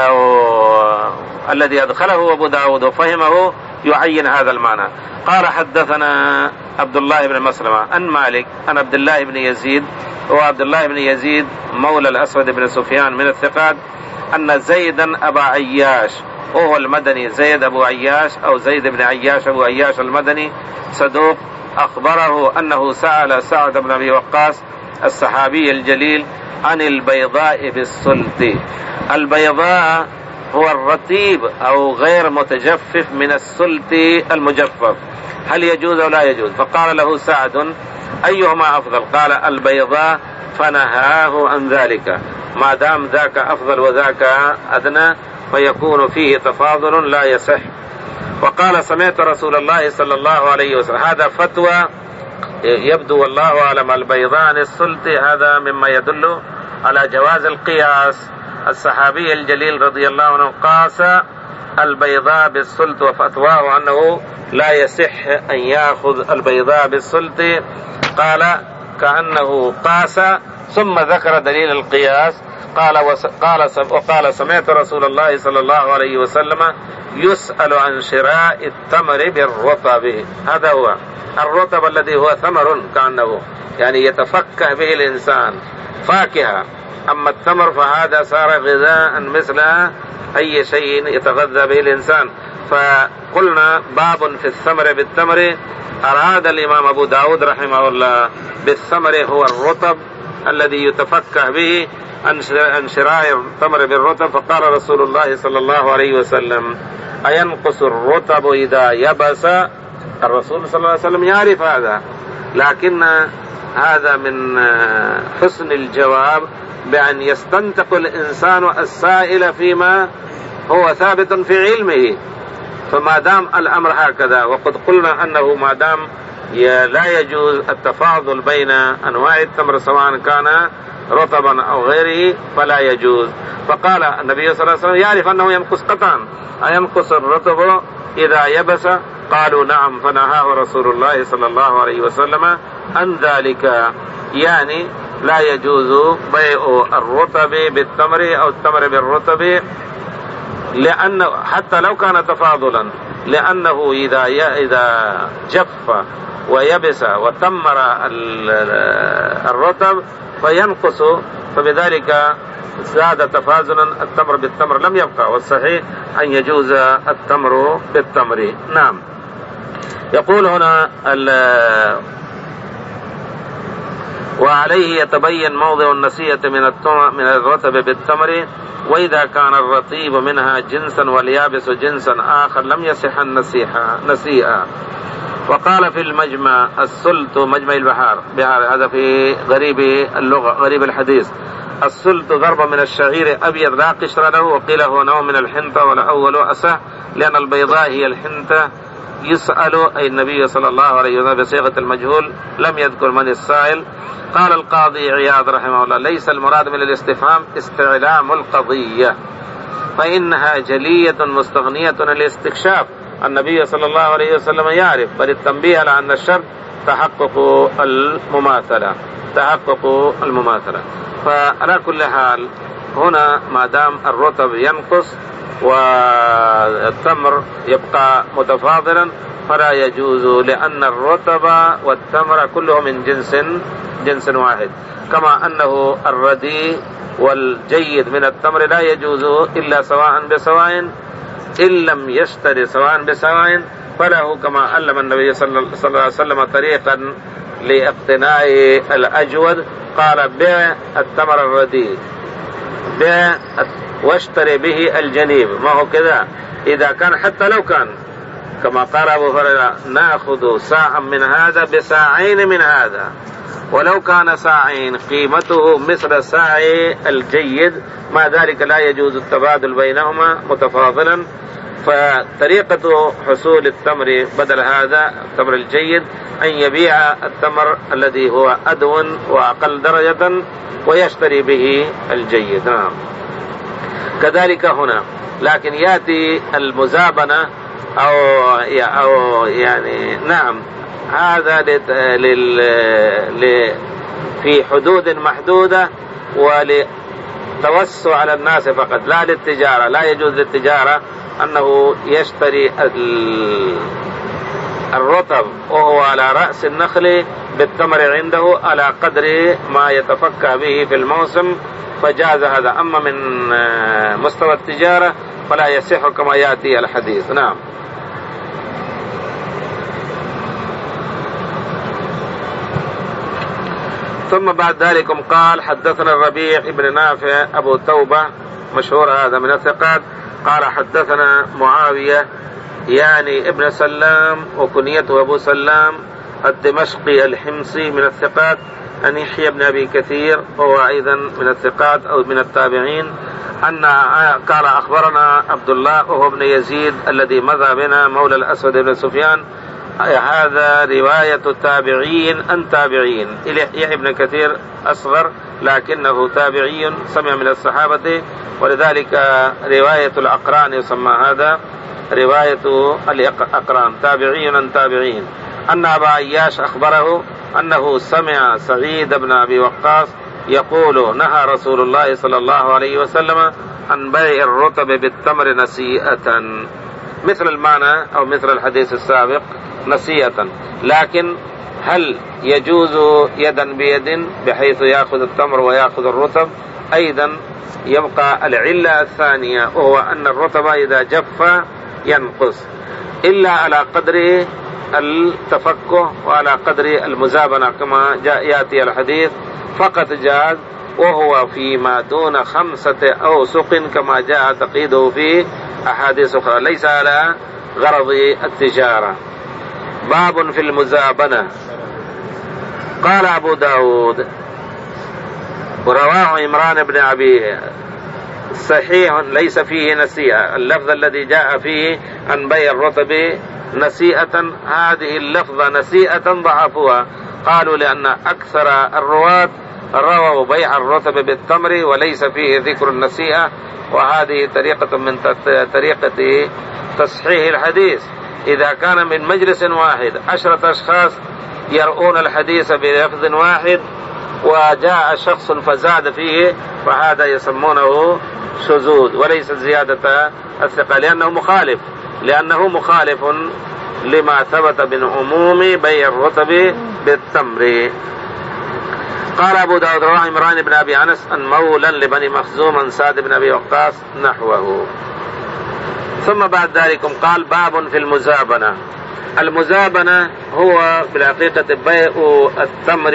[SPEAKER 1] الذي أدخله أبو داود وفهمه يعين هذا المعنى. قال حدثنا عبد الله بن مسلمة عن مالك عن عبد الله بن يزيد، وعبد الله بن يزيد مولى الأسود بن سفيان من الثقات، أن زيدا أبا عياش وهو المدني، زيد أبو عياش أو زيد بن عياش أبو عياش المدني صدوق، أخبره أنه سأل سعد بن أبي وقاص الصحابي الجليل عن البيضاء بالسلط. البيضاء هو الرطيب أو غير متجفف من السلط المجفف، هل يجوز أو لا يجوز؟ فقال له سعد أيهما أفضل؟ قال البيضاء، فنهاه عن ذلك، ما دام ذاك أفضل وذاك أدنى فيكون فيه تفاضل لا يصح. وقال سمعت رسول الله صلى الله عليه وسلم، هذا فتوى يبدو والله أعلم، البيضاء عن السلط، هذا مما يدل على جواز القياس. الصحابي الجليل رضي الله عنه قاس البيضاء بالسلط، وفتواه أنه لا يصح أن يأخذ البيضاء بالسلط. قال كأنه قاس ثم ذكر دليل القياس، قال وقال وقال سمعت رسول الله صلى الله عليه وسلم يسأل عن شراء التمر بالرطب. هذا هو الرطب الذي هو ثمر كأنه يعني يتفكه به الإنسان، فاكهة. أما التمر فهذا صار غذاء مثل أي شيء يتغذى به الإنسان. فقلنا باب في الثمر بالتمر، أراد الإمام أبو داود رحمه الله بالثمر هو الرطب الذي يتفكه به عن شراء التمر بالرطب. فقال رسول الله صلى الله عليه وسلم أينقص الرطب إذا يبس؟ الرسول صلى الله عليه وسلم يعرف هذا، لكن هذا من حسن الجواب بأن يستنطق الإنسان السائل فيما هو ثابت في علمه. فما دام الأمر هكذا، وقد قلنا أنه ما دام لا يجوز التفاضل بين أنواع التمر سواء كان رطبا أو غيره فلا يجوز. فقال النبي صلى الله عليه وسلم يعرف أنه ينقص قطعا، أينقص الرطب إذا يبس؟ قالوا نعم، فنهاه رسول الله صلى الله عليه وسلم عن ذلك، يعني لا يجوز بيع الرطب بالتمر أو التمر بالرطب، لأنه حتى لو كان تفاضلا، لأنه إذا إذا جف ويبس وتمر الرطب فينقص، فبذلك زاد تفاضلا التمر بالتمر لم يبقى، والصحيح أن يجوز التمر بالتمر. نعم. يقول هنا وعليه يتبين موضع النسيئة من من الرطب بالتمر، وإذا كان الرطيب منها جنسا واليابس جنسا آخر لم يصح النسيحة نسيئة. وقال في المجمع السلط، مجمع البحار بحار، هذا في غريب اللغة غريب الحديث، السلط ضرب من الشعير أبيض لا قشر له، وقيل هو نوع من الحنطة، والأول أصح لأن البيضاء هي الحنطة. يسأل أي النبي صلى الله عليه وسلم بصيغة المجهول، لم يذكر من السائل. قال القاضي عياض رحمه الله ليس المراد من الاستفهام استعلام القضية، فإنها جلية مستغنية عن الاستكشاف. النبي صلى الله عليه وسلم يعرف، بل التنبيه على أن الشرط تحقق المماثلة، تحقق المماثلة. فعلى كل حال هنا ما دام الرطب ينقص والتمر يبقى متفاضلا فلا يجوز، لأن الرطب والتمر كله من جنس جنس واحد، كما أنه الرديء والجيد من التمر لا يجوز إلا سواء بسواء، إن لم يشتري سواء بسواء فله، كما علم النبي صلى الله عليه وسلم طريقا لاقتناء الأجود، قال بيع التمر الرديء، بيع واشتري به الجنيب. ما هو كذا؟ إذا كان حتى لو كان كما قال أبو هريرة نأخذ ساعا من هذا بساعين من هذا، ولو كان ساعين قيمته مثل ساع الجيد، ما ذلك لا يجوز التبادل بينهما متفاضلا، فطريقة حصول التمر بدل هذا التمر الجيد أن يبيع التمر الذي هو أدون وأقل درجة ويشتري به الجيد. نعم. كذلك هنا، لكن يأتي المزابنة أو أو يعني نعم هذا لل في حدود محدودة ولتوسع على الناس فقط، لا للتجارة. لا يجوز للتجارة أنه يشتري الرطب وهو على رأس النخل بالتمر عنده على قدر ما يتفكه به في الموسم، فجاز هذا. أما من مستوى التجارة فلا يصح كما يأتي الحديث. نعم. ثم بعد ذلك قال حدثنا الربيع ابن نافع أبو توبة مشهور هذا من الثقات، قال حدثنا معاوية يعني ابن سلام وكنيته أبو سلام الدمشقي الحمصي من الثقات، أن يحيى بن أبي كثير وهو أيضا من الثقات أو من التابعين، أن قال أخبرنا عبد الله وهو ابن يزيد الذي مضى بنا مولى الأسود بن سفيان. هذا رواية تابعين عن تابعين. يحيى بن كثير أصغر لكنه تابعي سمع من الصحابة، ولذلك رواية الأقران يسمى هذا رواية الأقران، تابعي عن تابعين. أن أبا عياش أخبره أنه سمع سعيد بن أبي وقاص يقول نهى رسول الله صلى الله عليه وسلم عن بيع الرطب بالتمر نسيئة، مثل المعنى أو مثل الحديث السابق نسيئة. لكن هل يجوز يدا بيد بحيث يأخذ التمر ويأخذ الرطب؟ أيضا يبقى العلة الثانية، وهو أن الرطب إذا جف ينقص إلا على قدر التفكه وعلى قدر المزابنة كما جاء يأتي الحديث فقط جاز، وهو فيما دون خمسة أوسق كما جاء تقييده في أحاديث أخرى، ليس على غرض التجارة. باب في المزابنة. قال أبو داود ورواه عمران بن أبي صحيح ليس فيه نسيئة، اللفظ الذي جاء فيه عن بيع الرطب نسيئة، هذه اللفظة نسيئة ضعفوها، قالوا لأن أكثر الرواة رووا بيع الرطب بالتمر وليس فيه ذكر النسيئة، وهذه طريقة من طريقة تصحيح الحديث. إذا كان من مجلس واحد عشرة أشخاص يرؤون الحديث بلفظ واحد وجاء شخص فزاد فيه، فهذا يسمونه شذوذ وليس زيادة الثقة، لأنه مخالف لأنه مخالف لما ثبت من عموم بيع الرطب بالتمر. قال أبو داود رواه عمران بن أبي أنس أن مولى لبني مخزوم عن سعد بن أبي وقاص نحوه. ثم بعد ذلك قال باب في المزابنة. المزابنة هو بالحقيقة بيع التمر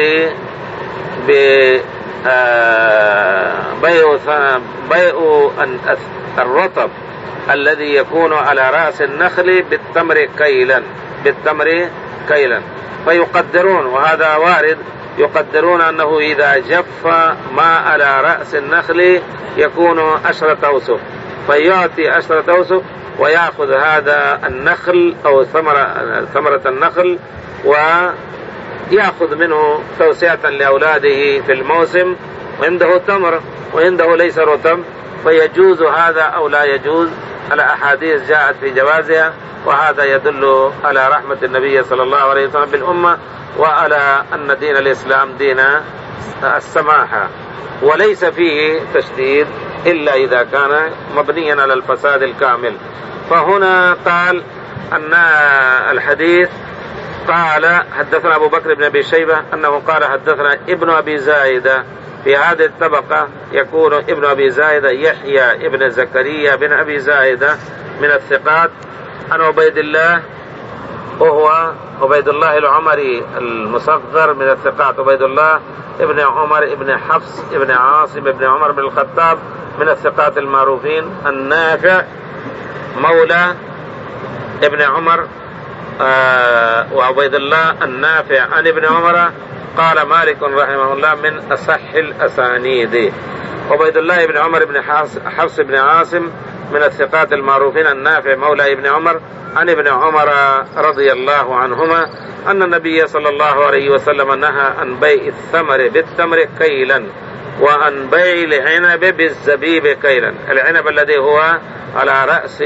[SPEAKER 1] بيع بيع الرطب الذي يكون على رأس النخل بالتمر كيلا بالتمر كيلا فيقدرون، وهذا وارد، يقدرون أنه إذا جف ما على رأس النخل يكون عشرة أوسق، فيعطي عشرة أوسق ويأخذ هذا النخل أو ثمرة ثمرة النخل ويأخذ منه توسعة لأولاده في الموسم، وعنده تمر وعنده ليس رطب، فيجوز هذا أو لا يجوز. الأحاديث جاءت في جوازها، وهذا يدل على رحمة النبي صلى الله عليه وسلم بالأمة، وعلى أن دين الإسلام دين السماحة وليس فيه تشديد إلا إذا كان مبنيا على الفساد الكامل. فهنا قال أن الحديث قال حدثنا أبو بكر بن أبي شيبة أنه قال حدثنا ابن أبي زايدة. في هذه الطبقة يكون ابن أبي زايدة يحيى ابن زكريا بن أبي زايدة من الثقات، عن عبيد الله وهو عبيد الله العمري المصغر من الثقات، عبيد الله ابن عمر ابن حفص ابن عاصم ابن عمر بن الخطاب من الثقات المعروفين، النافع مولى ابن عمر آه وعبيد الله النافع عن ابن عمر. قال مالك رحمه الله من أصح الأسانيد. عبيد الله بن عمر بن حفص بن عاصم من الثقات المعروفين النافع مولى ابن عمر عن ابن عمر رضي الله عنهما أن النبي صلى الله عليه وسلم نهى عن بيع الثمر بالتمر كيلا وعن بيع العنب بالزبيب كيلا. العنب الذي هو على رأس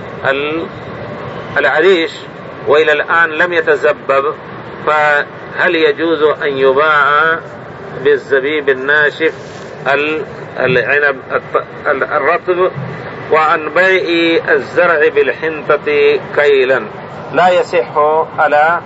[SPEAKER 1] العريش وإلى الآن لم يتزبب، فهل يجوز أن يباع بالزبيب الناشف العنب الرطب؟ وعن بيع الزرع بالحنطة كيلا. لا يصح على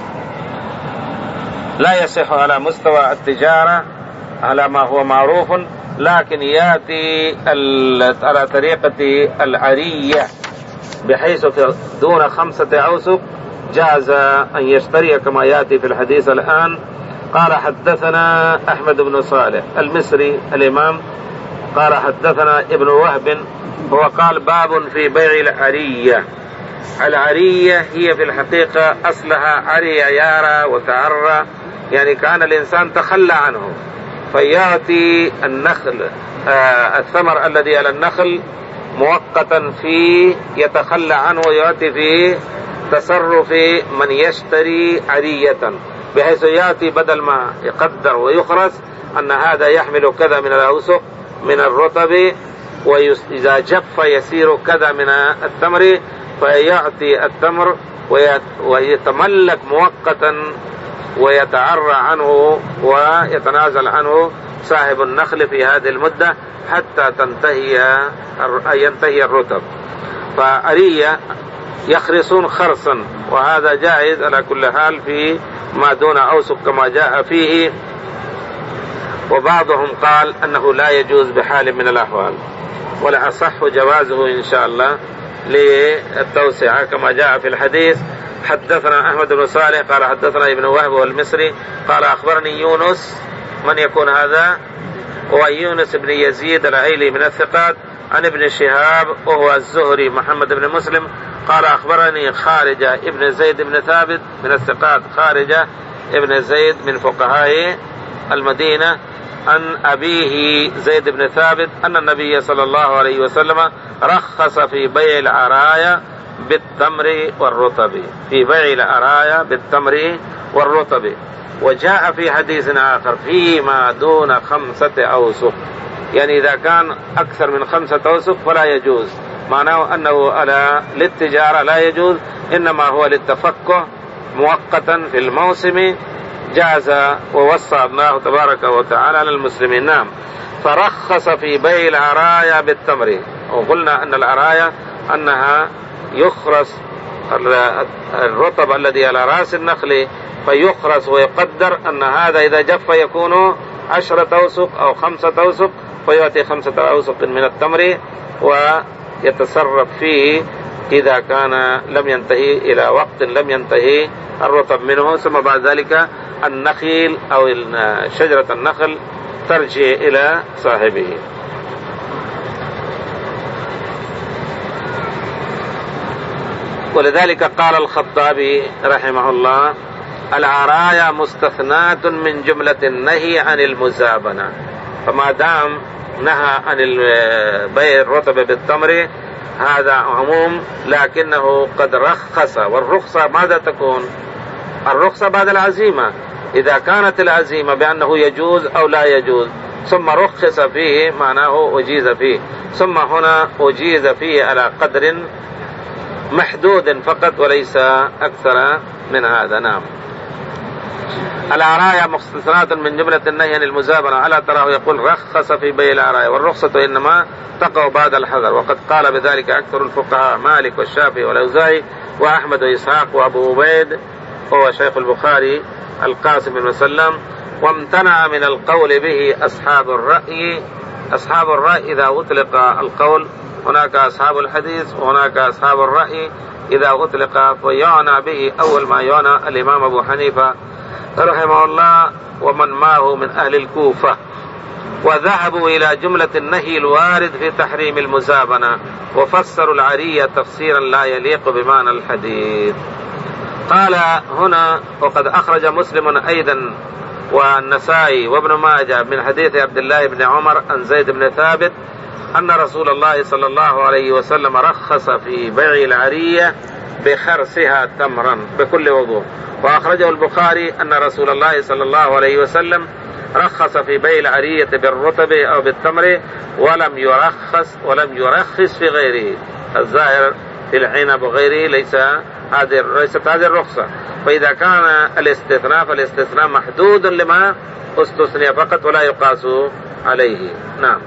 [SPEAKER 1] لا يصح على مستوى التجارة على ما هو معروف، لكن يأتي على طريقة العرية بحيث دون خمسة أوسق جاز أن يشتري كما يأتي في الحديث الآن. قال حدثنا أحمد بن صالح المصري الإمام قال حدثنا ابن وهب هو قال باب في بيع العرية. العرية هي في الحقيقة أصلها عري يارى وتعرى، يعني كان الإنسان تخلى عنه فيأتي النخل آه الثمر الذي على النخل مؤقتا فيه يتخلى عنه ويأتي في تصرف من يشتري عرية، بحيث يأتي بدل ما يقدر ويخرس أن هذا يحمل كذا من الأوسق من الرطب، وإذا جف يسير كذا من التمر، فيأتي التمر ويتملك مؤقتا ويتعرى عنه ويتنازل عنه صاحب النخل في هذه المدة حتى تنتهي ينتهي الرطب. فعرية يخرسون خرصا، وهذا جائز على كل حال في ما دون أوسق كما جاء فيه، وبعضهم قال أنه لا يجوز بحال من الأحوال، ولا أصح جوازه إن شاء الله للتوسعة كما جاء في الحديث. حدثنا أحمد بن صالح قال حدثنا ابن وهب والمصري قال أخبرني يونس، من يكون هذا؟ هو يونس بن يزيد العيلي من الثقات، عن ابن شهاب وهو الزهري محمد بن مسلم قال أخبرني خارجة ابن زيد بن ثابت من الثقات، خارجة ابن زيد من فقهاء المدينة، عن أبيه زيد بن ثابت أن النبي صلى الله عليه وسلم رخص في بيع العرايا بالتمر والرطب، في بيع العرايا بالتمر والرطب. وجاء في حديث آخر فيما دون خمسة أوسق، يعني إذا كان أكثر من خمسة أوسق فلا يجوز، معناه أنه على للتجارة لا يجوز، إنما هو للتفقه مؤقتا في الموسم جاز، ووصى الله تبارك وتعالى للمسلمين. نعم. فرخص في بيع العرايا بالتمر، وقلنا أن العرايا أنها يخرس الرطب الذي على رأس النخل فيخرس ويقدر أن هذا إذا جف يكون عشرة أوسق أو خمسة أوسق، فيأتي خمسة أوسق من التمر ويتصرف فيه إذا كان لم ينتهي إلى وقت لم ينتهي الرطب منه، ثم بعد ذلك النخيل أو شجرة النخل ترجع إلى صاحبه. ولذلك قال الخطابي رحمه الله العرايا مستثناة من جملة النهي عن المزابنة، فما دام نهى عن بيع الرطب بالتمر هذا عموم، لكنه قد رخص، والرخصة ماذا تكون؟ الرخصة بعد العزيمة، إذا كانت العزيمة بأنه يجوز أو لا يجوز ثم رخص فيه معناه أجيز فيه، ثم هنا أجيز فيه على قدر محدود فقط وليس أكثر من هذا. نعم. العرايا مستثناة من جملة النهي عن المزابنة، ألا تراه يقول رخص في بيع العرايا، والرخصة إنما تقع بعد الحذر، وقد قال بذلك أكثر الفقهاء مالك والشافعي والأوزاعي وأحمد وإسحاق وأبو عبيد هو شيخ البخاري القاسم بن مسلم، وامتنع من القول به أصحاب الرأي. أصحاب الرأي إذا أطلق القول، هناك أصحاب الحديث وهناك أصحاب الرأي، إذا أطلق فيعنى به أول ما يعنى الإمام أبو حنيفة رحمه الله ومن معه من أهل الكوفة، وذهبوا إلى جملة النهي الوارد في تحريم المزابنة، وفسروا العرية تفسيرا لا يليق بمعنى الحديث. قال هنا وقد أخرج مسلم أيضا والنسائي وابن ماجه من حديث عبد الله بن عمر عن زيد بن ثابت أن رسول الله صلى الله عليه وسلم رخص في بيع العرية بخرسها تمرا بكل وضوء. وأخرجه البخاري أن رسول الله صلى الله عليه وسلم رخص في بيع العرية بالرطب أو بالتمر ولم يرخص ولم يرخص في غيره. الظاهر في العنب وغيره ليس هذه ليست هذه الرخصة. فإذا كان الاستثناء فالاستثناء محدود لما استثني فقط ولا يقاس عليه. نعم.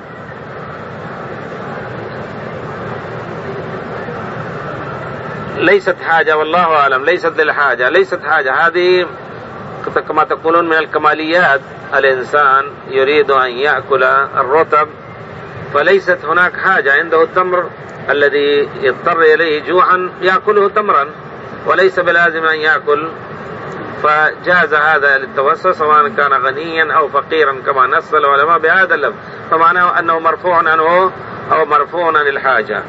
[SPEAKER 1] ليست حاجة والله أعلم، ليست للحاجة، ليست حاجة. هذه كما تقولون من الكماليات. الإنسان يريد أن يأكل الرطب فليست هناك حاجة، عنده التمر الذي يضطر إليه جوعا يأكله تمرا وليس بلازم أن يأكل، فجاز هذا للتوسع سواء كان غنيا أو فقيرا كما نص العلماء بهذا اللفظ، فمعناه أنه مرفوع عنه أو مرفوع عن الحاجة.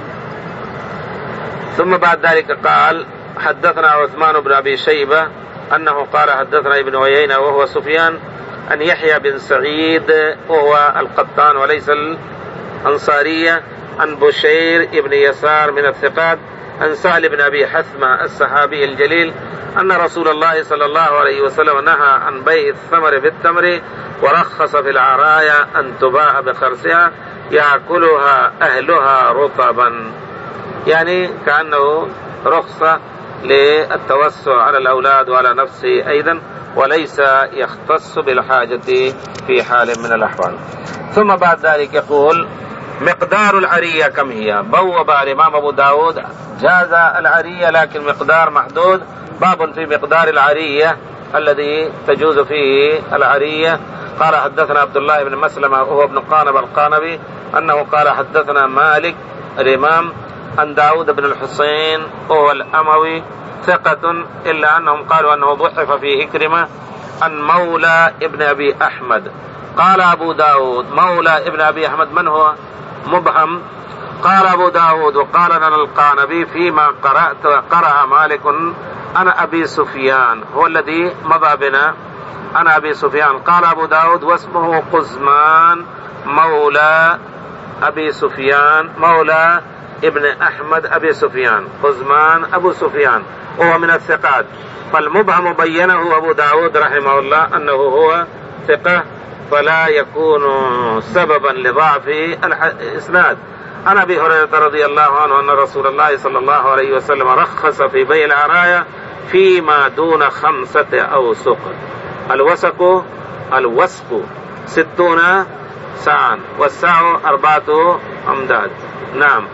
[SPEAKER 1] ثم بعد ذلك قال حدثنا عثمان بن أبي شيبة أنه قال حدثنا ابن عيينة وهو سفيان أن يحيى بن سعيد وهو القطان وليس الأنصارية عن بشير ابن يسار من الثقات عن سهل بن أبي حثمة الصحابي الجليل أن رسول الله صلى الله عليه وسلم نهى عن بيع الثمر في التمر ورخص في العرايا أن تباع بخرسها يأكلها أهلها رطبا، يعني كأنه رخصة للتوسع على الأولاد وعلى نفسه أيضا وليس يختص بالحاجة في حال من الأحوال. ثم بعد ذلك يقول مقدار العرية كم هي؟ بوب الإمام أبو داود جاز العرية لكن مقدار محدود. باب في مقدار العرية الذي تجوز فيه العرية. قال حدثنا عبد الله بن مسلمة وهو ابن قانب القانبي أنه قال حدثنا مالك الإمام عن داود بن الحسين وهو الأموي ثقة إلا أنهم قالوا أنه ضحف في إكرمة عن مولى ابن أبي أحمد. قال أبو داود مولى ابن أبي أحمد من هو؟ مبهم. قال أبو داود وقال لنا القانبي فيما قرأت قرأ مالك أنا أبي سفيان هو الذي مضى بنا أنا أبي سفيان. قال أبو داود واسمه قزمان مولى أبي سفيان مولى ابن أحمد أبي سفيان قزمان أبو سفيان وهو من الثقات. فالمبهم بينه أبو داود رحمه الله أنه هو ثقة فلا يكون سببا لضعف الإسناد. عن أبي هريرة رضي الله عنه أن رسول الله صلى الله عليه وسلم رخص في بيع العرايا فيما دون خمسة أوسق. الوسق الوسق ستون ساعا والساع أربعة أمداد. نعم.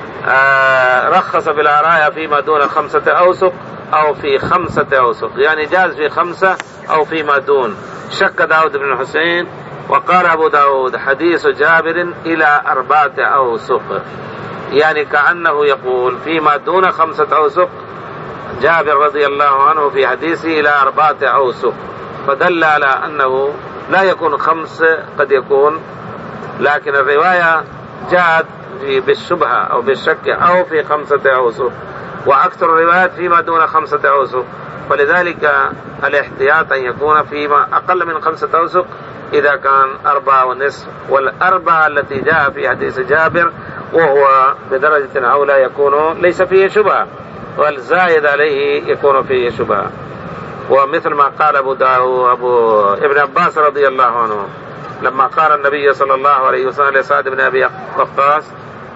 [SPEAKER 1] آه رخص بالعرايا فيما دون خمسة أوسق أو في خمسة أوسق، يعني جاز في خمسة أو فيما دون. شك داود بن الحسين وقال أبو داود حديث جابر إلى أربعة أوسق، يعني كأنه يقول فيما دون خمسة أوسق. جابر رضي الله عنه في حديثه إلى أربعة أوسق، فدل على أنه لا يكون خمس قد يكون، لكن الرواية جاءت بالشبهة أو بالشك أو في خمسة أوسق، وأكثر الروايات فيما دون خمسة أوسق، فلذلك الاحتياط أن يكون فيما أقل من خمسة أوسق إذا كان أربعة ونصف. والأربعة التي جاء في حديث جابر وهو بدرجة أولى يكون ليس فيه شبهة، والزائد عليه يكون فيه شبهة. ومثل ما قال أبو داود أبو ابن عباس رضي الله عنه لما قال النبي صلى الله عليه وسلم لسعد بن أبي وقاص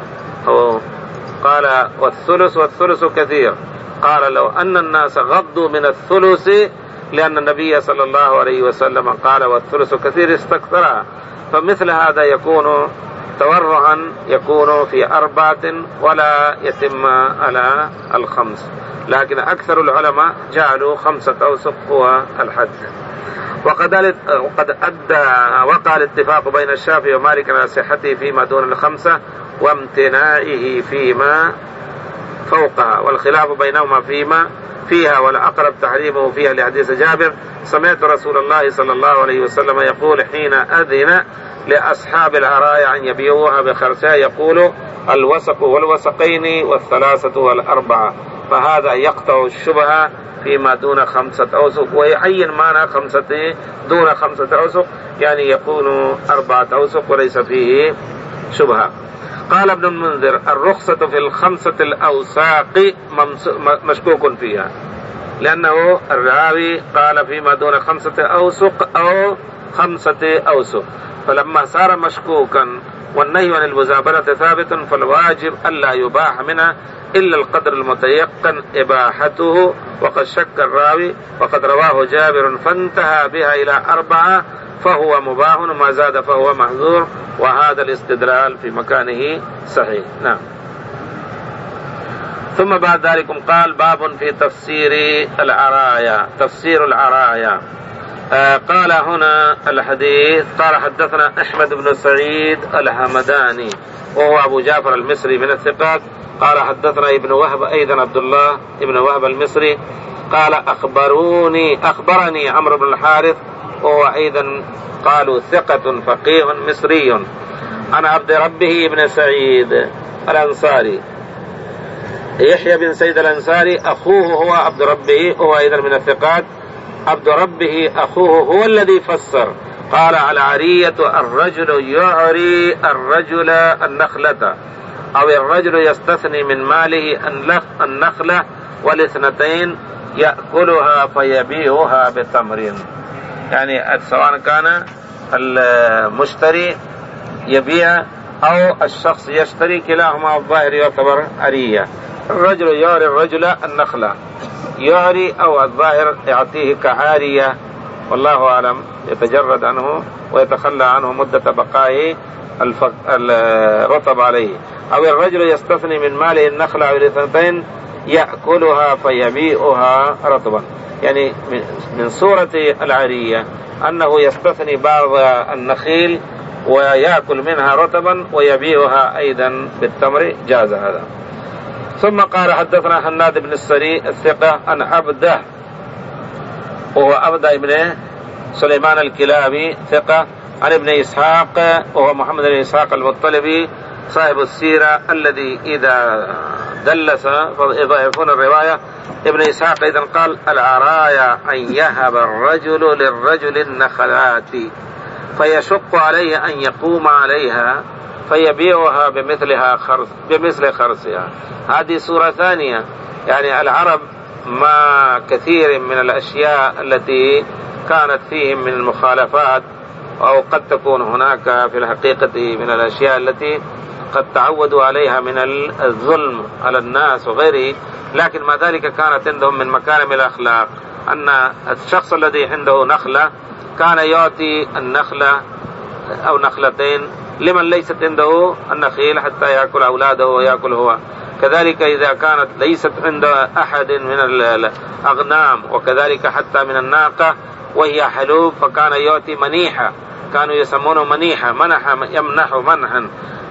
[SPEAKER 1] قال والثلث والثلث كثير، قال لو أن الناس غضوا من الثلث لأن النبي صلى الله عليه وسلم قال والثلث كثير استكثرها. فمثل هذا يكون تورعا يكون في أربعة ولا يتم على الخمس، لكن أكثر العلماء جعلوا خمسة أوسق هو الحد. وقد وقد أدى وقع الاتفاق بين الشافعي ومالك على صحته فيما دون الخمسة وامتناعه فيما فوقها، والخلاف بينهما فيما فيها، والأقرب تحريمه فيها لحديث جابر سمعت رسول الله صلى الله عليه وسلم يقول حين أذن لأصحاب العرايا أن يبيعوها بخرسها يقول الوسق والوسقين والثلاثة والأربعة، فهذا يقطع الشبهة فيما دون خمسة أوسق، ويعين معنى خمسة دون خمسة أوسق، يعني يكون أربعة أوسق وليس فيه شبهة. قال ابن المنذر الرخصة في الخمسة الأوساق مشكوك فيها، لأنه الراوي قال فيما دون خمسة أوسق أو خمسة أوسق، فلما صار مشكوكا والنهي عن المزابنة ثابت فالواجب ألا يباح منها إلا القدر المتيقن إباحته. وقد شك الراوي وقد رواه جابر فانتهى بها إلى أربعة فهو مباح، وما زاد فهو محظور، وهذا الاستدلال في مكانه صحيح. نعم. ثم بعد ذلك قال باب في تفسير العرايا. تفسير العرايا آه قال هنا الحديث قال حدثنا أحمد بن سعيد الحمداني وهو أبو جعفر المصري من الثقات. قال حدثنا ابن وهب أيضا عبد الله ابن وهب المصري قال أخبروني أخبرني عمرو بن الحارث وهو أيضا قالوا ثقة فقيه مصري عن عبد ربه بن سعيد الأنصاري. يحيى بن سعيد الأنصاري أخوه هو عبد ربه وهو أيضا من الثقات. عبد ربه أخوه هو الذي فسر قال العرية الرجل يعري الرجل النخلة أو الرجل يستثني من ماله النخلة والاثنتين يأكلها فيبيعها بتمر، يعني سواء كان المشتري يبيع أو الشخص يشتري كلاهما الظاهر يعتبر عرية. الرجل يعري الرجل النخلة يعري أو الظاهر يعطيه كعارية، والله أعلم، يتجرد عنه ويتخلى عنه مدة بقائه الرطب عليه. أو الرجل يستثني من ماله النخلة أو الاثنتين يأكلها فيبيعها رطبا، يعني من صورة العارية أنه يستثني بعض النخيل ويأكل منها رطبا ويبيعها أيضا بالتمر، جاز هذا. ثم قال حدثنا حناد بن السري الثقة عن عبده وهو عبده بن سليمان الكلابي ثقة عن ابن إسحاق وهو محمد بن إسحاق المطلبي صاحب السيرة الذي إذا دلس يضعفون الرواية. ابن إسحاق إذن قال العرايا أن يهب الرجل للرجل النخلات فيشق عليه أن يقوم عليها فيبيعها بمثلها خرص بمثل خرصها. هذه صورة ثانية، يعني العرب ما كثير من الأشياء التي كانت فيهم من المخالفات، أو قد تكون هناك في الحقيقة من الأشياء التي قد تعودوا عليها من الظلم على الناس وغيره، لكن ما ذلك كانت عندهم من مكارم الأخلاق أن الشخص الذي عنده نخلة كان يعطي النخلة أو نخلتين لمن ليست عنده النخيل حتى يأكل أولاده ويأكل هو. كذلك إذا كانت ليست عند أحد من الأغنام وكذلك حتى من الناقة وهي حلوب فكان يعطي منيحة، كانوا يسمونه منيحة، منح يمنح منحا،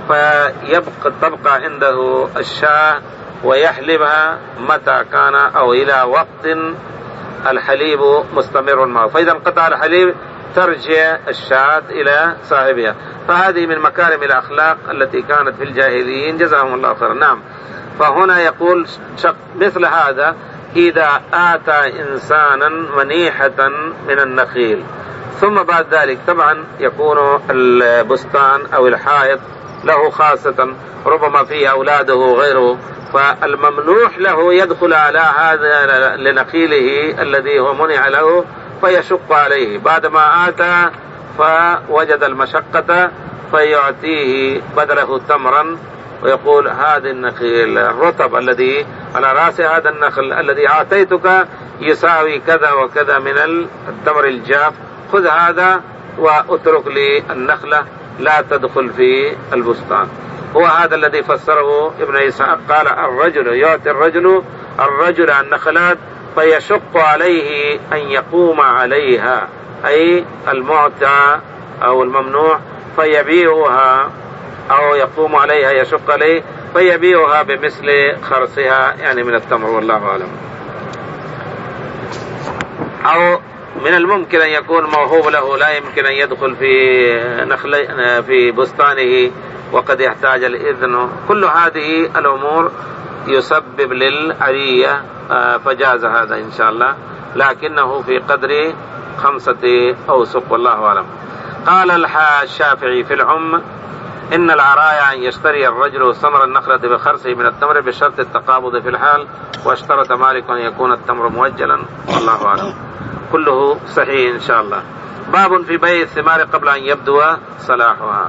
[SPEAKER 1] فيبقى تبقى عنده الشاة ويحلبها متى كان أو إلى وقت الحليب مستمر معه، فإذا انقطع الحليب ترجع الشاة إلى صاحبها. فهذه من مكارم الأخلاق التي كانت في الجاهليين جزاهم الله خيرا. نعم. فهنا يقول مثل هذا إذا آتى إنسانا منيحة من النخيل ثم بعد ذلك طبعا يكون البستان أو الحائط له خاصة ربما فيه أولاده وغيره، فالممنوح له يدخل على هذا لنخيله الذي هو منع له فيشق عليه بعدما آتى فوجد المشقة فيعطيه بدله تمرا ويقول هذا النخيل الرطب الذي على رأس هذا النخل الذي أعطيتك يساوي كذا وكذا من التمر الجاف، خذ هذا واترك لي النخلة لا تدخل في البستان. هو هذا الذي فسره ابن إسحاق قال الرجل يعطي الرجل الرجل النخلات فيشق عليه أن يقوم عليها، أي المعطى أو الممنوع فيبيعها أو يقوم عليها يشق عليه فيبيعها بمثل خرصها يعني من التمر، والله أعلم. أو من الممكن أن يكون موهوب له لا يمكن أن يدخل في نخل في بستانه وقد يحتاج الإذن، كل هذه الأمور يسبب للعرية فجاز هذا إن شاء الله، لكنه في قدر خمسة أوسق والله أعلم. قال الشافعي في العم إن العرايا أن يشتري الرجل ثمر النخلة بخرسه من التمر بشرط التقابض في الحال، واشترط مالك أن يكون التمر مؤجلا، والله أعلم. كله صحيح إن شاء الله. باب في بيع الثمار قبل أن يبدو صلاحها.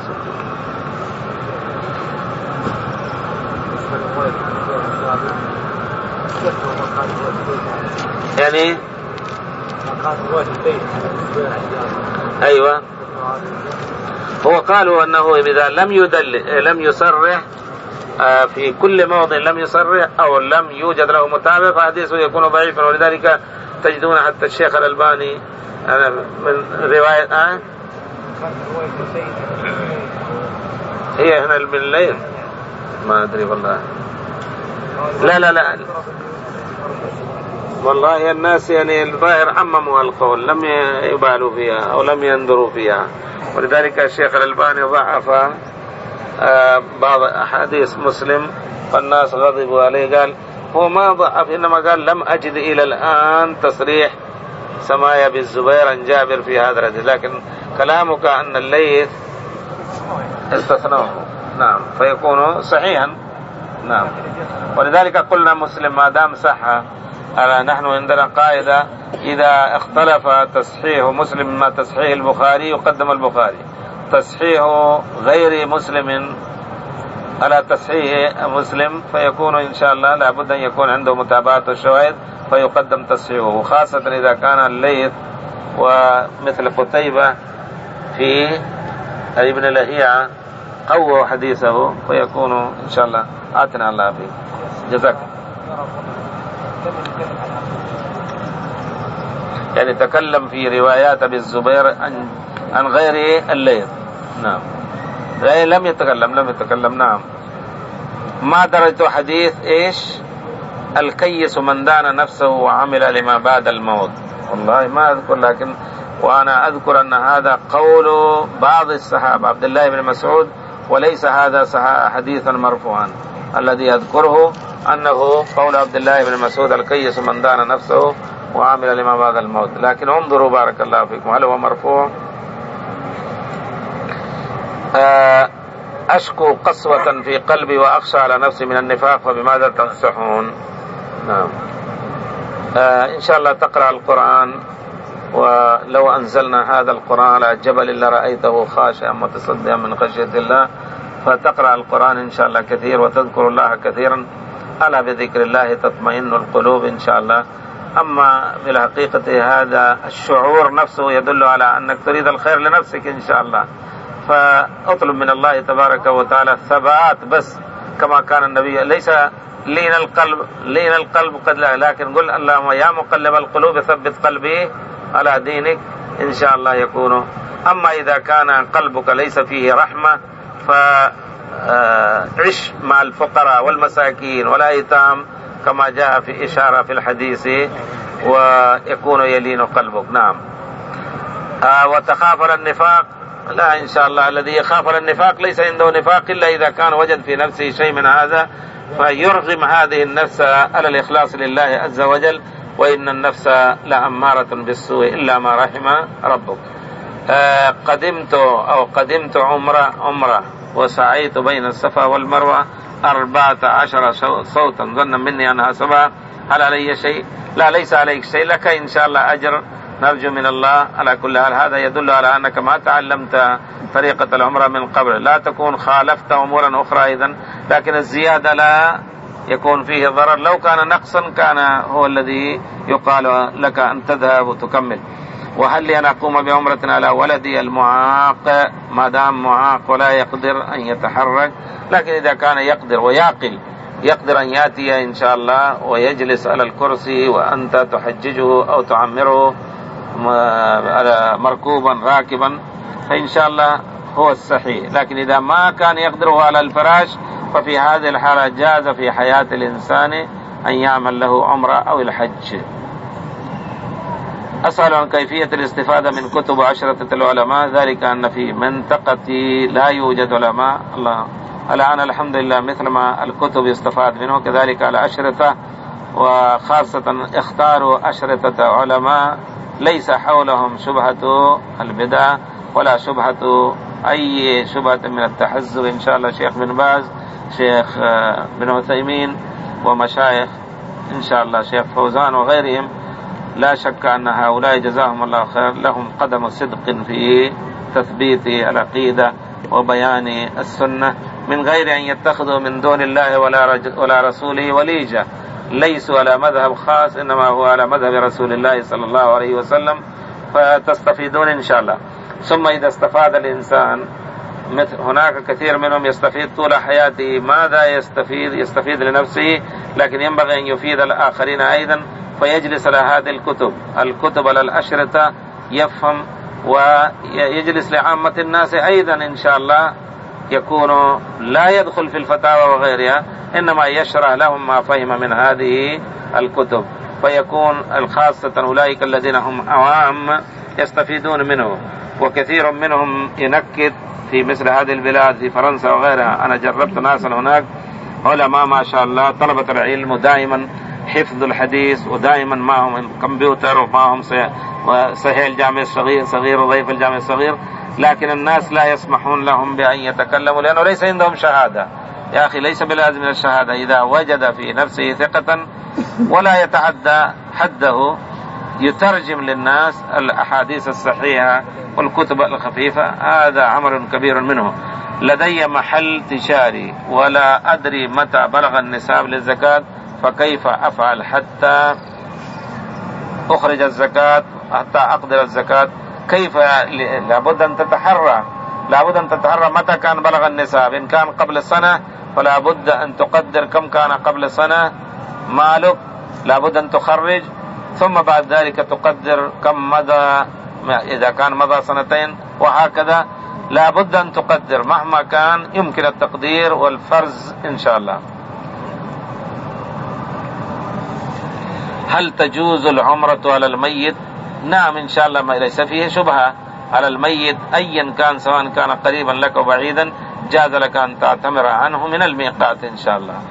[SPEAKER 1] يعني أيوة، هو قالوا أنه إذا لم يدل لم يصرح في كل موضع، لم يصرح أو لم يوجد له متابع، فحديثه يكون ضعيفا. ولذلك تجدون حتى الشيخ الألباني من رواية آه هي هنا من الليل ما أدري والله. لا لا لا والله الناس يعني الظاهر عمموا القول، لم يبالوا فيها أو لم ينظروا فيها. ولذلك الشيخ الألباني ضعف بعض أحاديث مسلم فالناس غضبوا عليه. قال هو ما ضعف، إنما قال لم أجد إلى الآن تصريح سمايا بالزبير عن جابر في هذا الحديث، لكن كلامك أن الليث استثناه نعم فيكون صحيحا. نعم، ولذلك قلنا مسلم ما دام صح، نحن عندنا قاعدة إذا اختلف تصحيح مسلم مع تصحيح البخاري يقدم البخاري، تصحيح غير مسلم على تصحيح مسلم فيكون إن شاء الله لابد أن يكون عنده متابعات وشواهد فيقدم تصحيحه، خاصة إذا كان الليث ومثل قتيبة في ابن لهيعة قووا حديثه فيكون إن شاء الله. آتنا الله فيه. جزاك. يعني تكلم في روايات أبي الزبير عن عن غير الليث. نعم، لم يتكلم لم يتكلم نعم. ما درجت حديث إيش الكيس من دان نفسه وعمل لما بعد الموت؟ والله ما أذكر، لكن وأنا أذكر أن هذا قول بعض الصحابة عبد الله بن مسعود، وليس هذا حديثا مرفوعا. الذي أذكره أنه قول عبد الله بن مسعود الكيس من دان نفسه وعمل لما بعد الموت، لكن انظروا بارك الله فيكم هل هو مرفوع؟ أشكو قسوة في قلبي وأخشى على نفسي من النفاق، فبماذا تنصحون؟ نعم، إن شاء الله تقرأ القرآن، ولو أنزلنا هذا القرآن على جبل لرأيته خاشعا متصدعا من خشية الله، فتقرأ القرآن إن شاء الله كثير وتذكر الله كثيرا، ألا بذكر الله تطمئن القلوب إن شاء الله. أما بالحقيقة هذا الشعور نفسه يدل على أنك تريد الخير لنفسك إن شاء الله، فأطلب من الله تبارك وتعالى الثبات بس كما كان النبي، ليس لين القلب لين القلب قد لا، لكن قل اللهم يا مقلب القلوب ثبت قلبي على دينك إن شاء الله يكون. أما إذا كان قلبك ليس فيه رحمة فعش مع الفقراء والمساكين والأيتام كما جاء في إشارة في الحديث ويكون يلين قلبك. نعم. آه وتخاف النفاق؟ لا إن شاء الله، الذي يخاف النفاق ليس عنده نفاق إلا إذا كان وجد في نفسه شيء من هذا فيرغم هذه النفس على الإخلاص لله عز وجل، وإن النفس لأمارة بالسوء إلا ما رحم ربك. آه قدمت أو قدمت عمرة عمرة وسعيت بين الصفا والمروة أربعة عشر صوتا ظنا مني أنها سبعة، هل علي شيء؟ لا، ليس عليك شيء، لك إن شاء الله أجر نرجو من الله. على كل حال هذا يدل على أنك ما تعلمت طريقة العمرة من قبل، لا تكون خالفت أمورا أخرى إذن، لكن الزيادة لا يكون فيه ضرر. لو كان نقصا كان هو الذي يقال لك أن تذهب وتكمل. وهل لي أن أقوم بعمرة على ولدي المعاق ما دام معاق ولا يقدر أن يتحرك؟ لكن إذا كان يقدر ويعقل يقدر أن يأتي إن شاء الله ويجلس على الكرسي وأنت تحججه أو تعمره مركوبا راكبا فإن شاء الله هو الصحيح. لكن إذا ما كان يقدره على الفراش ففي هذه الحالة جاز في حياة الإنسان أن يعمل له عمرة أو الحج. أسأل عن كيفية الاستفادة من كتب عشرة العلماء، ذلك أن في منطقتي لا يوجد علماء. الله الآن الحمد لله مثل ما الكتب يستفاد منه كذلك على أشرطة، وخاصة اختاروا أشرطة علماء ليس حولهم شبهة البدع ولا شبهة أي شبهة من التحزب إن شاء الله شيخ بن باز، شيخ بن عثيمين ومشايخ إن شاء الله شيخ فوزان وغيرهم، لا شك أن هؤلاء جزاهم الله خير لهم قدم صدق في تثبيت العقيدة وبيان السنة من غير أن يتخذوا من دون الله ولا, ولا رسوله وليجة. ليسوا على مذهب خاص، إنما هو على مذهب رسول الله صلى الله عليه وسلم، فتستفيدون إن شاء الله. ثم إذا استفاد الإنسان، هناك كثير منهم يستفيد طول حياته، ماذا يستفيد؟ يستفيد لنفسه، لكن ينبغي أن يفيد الآخرين أيضا، فيجلس على هذه الكتب الكتب على الأشرطة يفهم، ويجلس لعامة الناس أيضا إن شاء الله، يكون لا يدخل في الفتاوى وغيرها، إنما يشرح لهم ما فهم من هذه الكتب، فيكون الخاصة أولئك الذين هم عوام يستفيدون منه. وكثير منهم ينكد في مثل هذه البلاد في فرنسا وغيرها. أنا جربت ناسا هناك علماء ما شاء الله، طلبة العلم، ودائما حفظ الحديث، ودائما معهم الكمبيوتر، ومعهم صحيح الجامع الصغير صغير وضيف الجامع الصغير، لكن الناس لا يسمحون لهم بأن يتكلموا لأنه ليس عندهم شهادة. يا أخي ليس بلازم من الشهادة، إذا وجد في نفسه ثقة ولا يتعدى حده، يترجم للناس الأحاديث الصحيحة والكتب الخفيفة، هذا عمل كبير منه. لدي محل تجاري ولا أدري متى بلغ النصاب للزكاة، فكيف أفعل حتى أخرج الزكاة، حتى أقدر الزكاة؟ كيف؟ لابد أن تتحرى لابد أن تتحرى متى كان بلغ النصاب. إن كان قبل سنة فلا بد أن تقدر كم كان قبل سنة مالك، لابد أن تخرج، ثم بعد ذلك تقدر كم مضى، إذا كان مضى سنتين، وهكذا لابد أن تقدر مهما كان يمكن التقدير والفرز إن شاء الله. هل تجوز العمرة على الميت؟ نعم إن شاء الله، ما ليس فيه شبهة. على الميت أيا كان، سواء كان قريبا لك وبعيدا، جاز لك أن تعتمر عنه من الميقات إن شاء الله.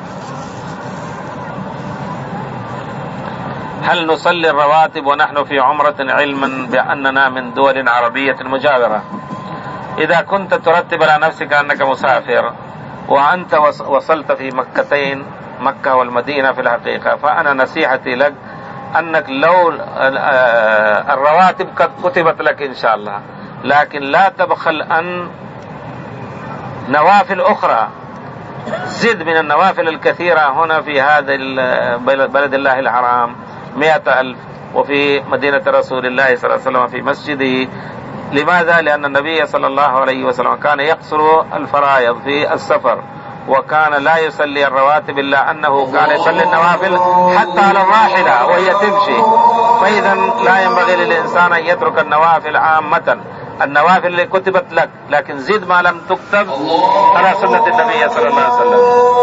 [SPEAKER 1] هل نصلي الرواتب ونحن في عمرة علما بأننا من دول عربية مجاورة؟ إذا كنت ترتب على نفسك أنك مسافر وأنت وصلت في مكتين، مكة والمدينة في الحقيقة، فأنا نصيحتي لك أنك لو الرواتب قد كتبت لك إن شاء الله، لكن لا تبخل أن نوافل أخرى، زد من النوافل الكثيرة هنا في هذا بلد الله الحرام مئة ألف، وفي مدينة رسول الله صلى الله عليه وسلم في مسجده. لماذا؟ لأن النبي صلى الله عليه وسلم كان يقصر الفرائض في السفر، وكان لا يصلي الرواتب إلا أنه كان يصلي النوافل حتى على الراحلة وهي تمشي. فإذا لا ينبغي للإنسان أن يترك النوافل عامة، النوافل اللي كتبت لك، لكن زد ما لم تكتب على سنة النبي صلى الله عليه وسلم.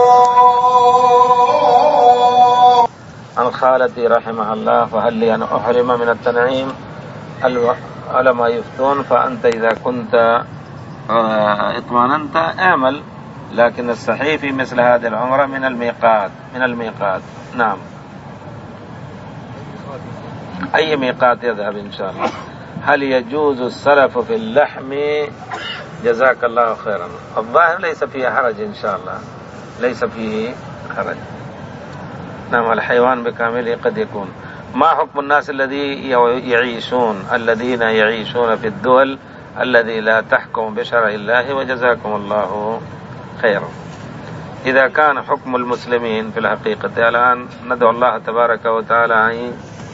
[SPEAKER 1] عن خالتي رحمها الله: فهل لي أن أحرم من التنعيم؟ العلماء يفتون، فأنت إذا كنت اطمأننت اعمل، لكن الصحيح في مثل هذه العمرة من الميقات من الميقات نعم. أي ميقات يذهب إن شاء الله. هل يجوز السلف في اللحم؟ جزاك الله خيرا. الظاهر ليس فيه حرج إن شاء الله، ليس فيه حرج. نعم، الحيوان بكامله قد يكون. ما حكم الناس الذي يعيشون الذين يعيشون في الدول الذي لا تحكم بشرع الله؟ وجزاكم الله خيرا. إذا كان حكم المسلمين في الحقيقة الآن، ندعو الله تبارك وتعالى أن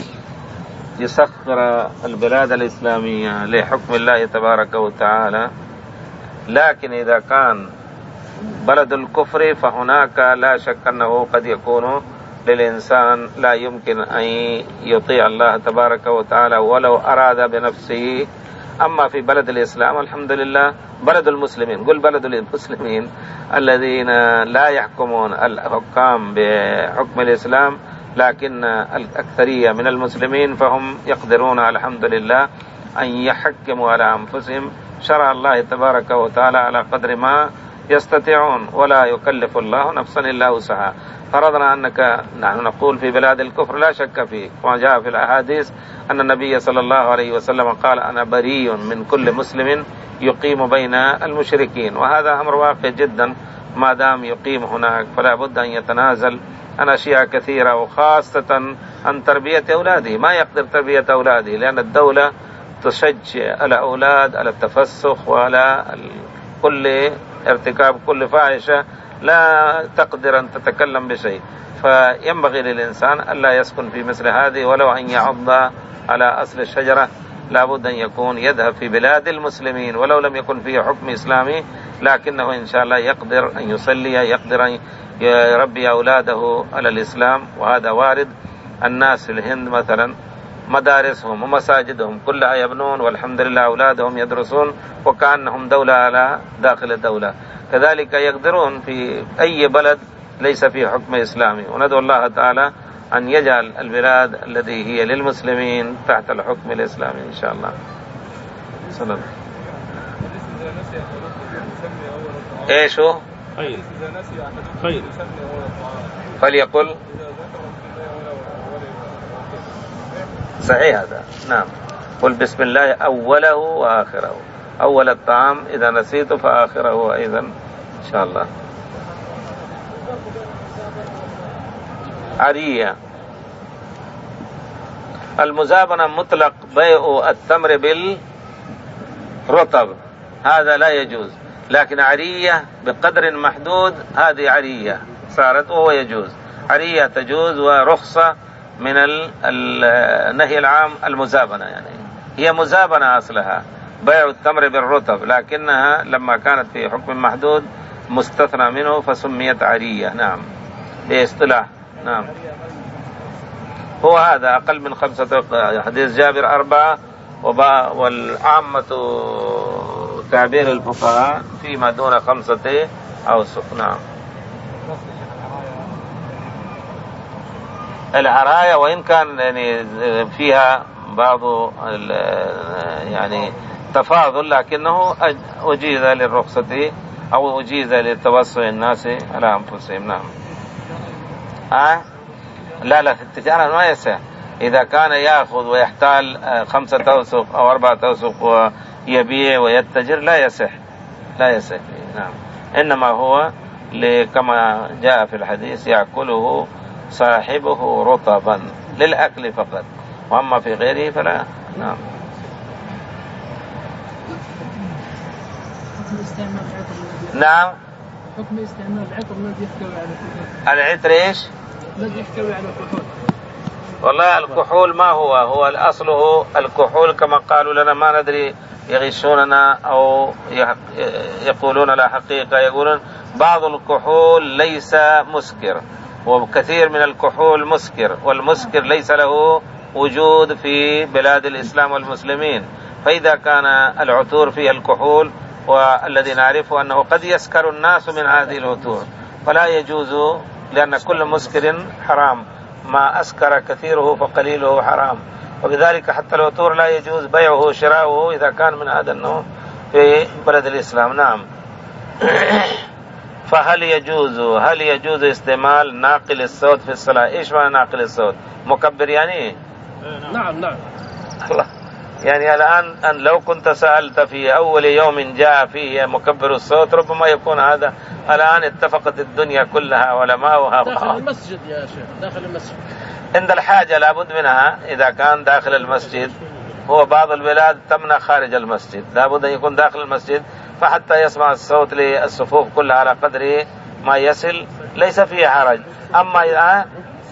[SPEAKER 1] يسخر البلاد الإسلامية لحكم الله تبارك وتعالى، لكن إذا كان بلد الكفر فهناك لا شك أنه قد يكون للإنسان لا يمكن أن يطيع الله تبارك وتعالى ولو أراد بنفسه. أما في بلد الإسلام الحمد لله، بلد المسلمين، قل بلد المسلمين الذين لا يحكمون الحكام بحكم الإسلام، لكن الأكثرية من المسلمين فهم يقدرون الحمد لله أن يحكموا على أنفسهم شرع الله تبارك وتعالى على قدر ما يستطيعون، ولا يكلف الله نفسا إلا وسعها. فرضنا أنك نحن نقول في بلاد الكفر لا شك فيه، وما جاء في الأحاديث أن النبي صلى الله عليه وسلم قال: أنا بريء من كل مسلم يقيم بين المشركين، وهذا أمر واقع جدا. ما دام يقيم هناك فلا بد أن يتنازل عن أشياء كثيرة، وخاصة عن تربية أولاده. ما يقدر تربية أولاده لأن الدولة تشجع الأولاد على التفسخ وعلى كل ارتكاب كل فاحشة، لا تقدر أن تتكلم بشيء. فينبغي للإنسان ألا يسكن في مثل هذه، ولو أن يعض على أصل الشجرة لابد أن يكون يذهب في بلاد المسلمين ولو لم يكن فيه حكم إسلامي، لكنه إن شاء الله يقدر أن يصلي، يقدر أن يربي أولاده على الإسلام، وهذا وارد. الناس في الهند مثلا مدارسهم ومساجدهم كلها يبنون، والحمد لله أولادهم يدرسون وكأنهم دولة على داخل الدولة. كذلك يقدرون في أي بلد ليس فيه حكم إسلامي، وندعو الله تعالى أن يجعل البلاد التي هي للمسلمين تحت الحكم الإسلامي إن شاء الله. سلام. إيش هو؟ خير خير فليقل صحيح هذا. نعم، قل بسم الله أوله وآخره، أول الطعام إذا نسيت فآخره أيضا إن شاء الله. عرية المزابنة مطلق بيع التمر بالرطب هذا لا يجوز، لكن عرية بقدر محدود هذه عرية صارت وهو يجوز. عرية تجوز ورخصة من النهي العام المزابنة، يعني هي مزابنة أصلها بيع التمر بالرطب، لكنها لما كانت في حكم محدود مستثنى منه فسميت عرية. نعم باصطلاح. نعم هو هذا أقل من خمسة. حديث جابر أربعة، والعامة تعبير الفقهاء فيما دون خمسة أو سق. نعم العراية وإن كان يعني فيها بعض يعني تفاضل، لكنه أجيز للرخصة أو أجيز للتوسع الناس على أنفسهم. نعم ها لا لا في التجارة ما يسع. إذا كان يأخذ ويحتال خمسة أوسق أو أربعة أوسق ويبيع ويتجر لا يصح، لا يصح. نعم إنما هو كما جاء في الحديث يأكله صاحبه رطبا للأكل فقط، وأما في غيره فلا. نعم نعم
[SPEAKER 2] حكم استعمال العطر الذي يحتوي على
[SPEAKER 1] العطر ايش؟
[SPEAKER 2] الذي يحتوي على الكحول.
[SPEAKER 1] والله الكحول ما هو هو الأصل هو الكحول كما قالوا لنا، ما ندري يغشوننا أو يقولون لا حقيقة. يقولون بعض الكحول ليس مسكر، وكثير من الكحول مسكر، والمسكر ليس له وجود في بلاد الإسلام والمسلمين. فإذا كان العطور فيها الكحول، والذي نعرفه أنه قد يسكر الناس من هذه العطور، فلا يجوز، لأن كل مسكر حرام، ما أسكر كثيره فقليله حرام. وبذلك حتى العطور لا يجوز بيعه وشراؤه إذا كان من هذا النوع في بلد الإسلام. نعم فهل يجوز هل يجوز استعمال ناقل الصوت في الصلاة؟ إيش معنى ناقل الصوت؟ مكبر يعني؟
[SPEAKER 2] نعم نعم
[SPEAKER 1] الله. يعني الآن أن لو كنت سألت في أول يوم جاء فيه مكبر الصوت ربما يكون هذا. الآن اتفقت الدنيا كلها علماؤها
[SPEAKER 2] داخل المسجد يا شيخ، داخل المسجد
[SPEAKER 1] عند الحاجة لابد منها. إذا كان داخل المسجد، هو بعض البلاد تمنع خارج المسجد، لابد أن يكون داخل المسجد فحتى يسمع الصوت للصفوف كلها على قدر ما يصل، ليس فيه حرج. أما إذا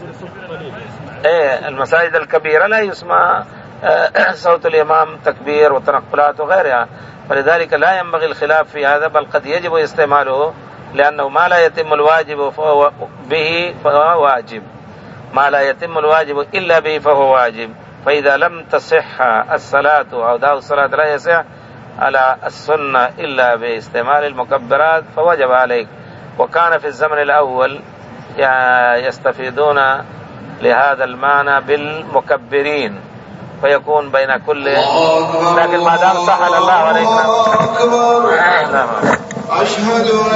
[SPEAKER 1] إيه المساجد الكبيرة لا يسمع صوت الإمام تكبير وتنقلات وغيرها، فلذلك لا ينبغي الخلاف في هذا، بل قد يجب استعماله، لأنه ما لا يتم الواجب فهو به فهو واجب، ما لا يتم الواجب إلا به فهو واجب. فإذا لم تصح الصلاة أو أداء الصلاة لا يصح على السنة إلا باستعمال المكبرات فوجب عليك. وكان في الزمن الأول يستفيدون لهذا المعنى بالمكبرين، فيكون بين كل، لكن ما دام سهل الله علينا.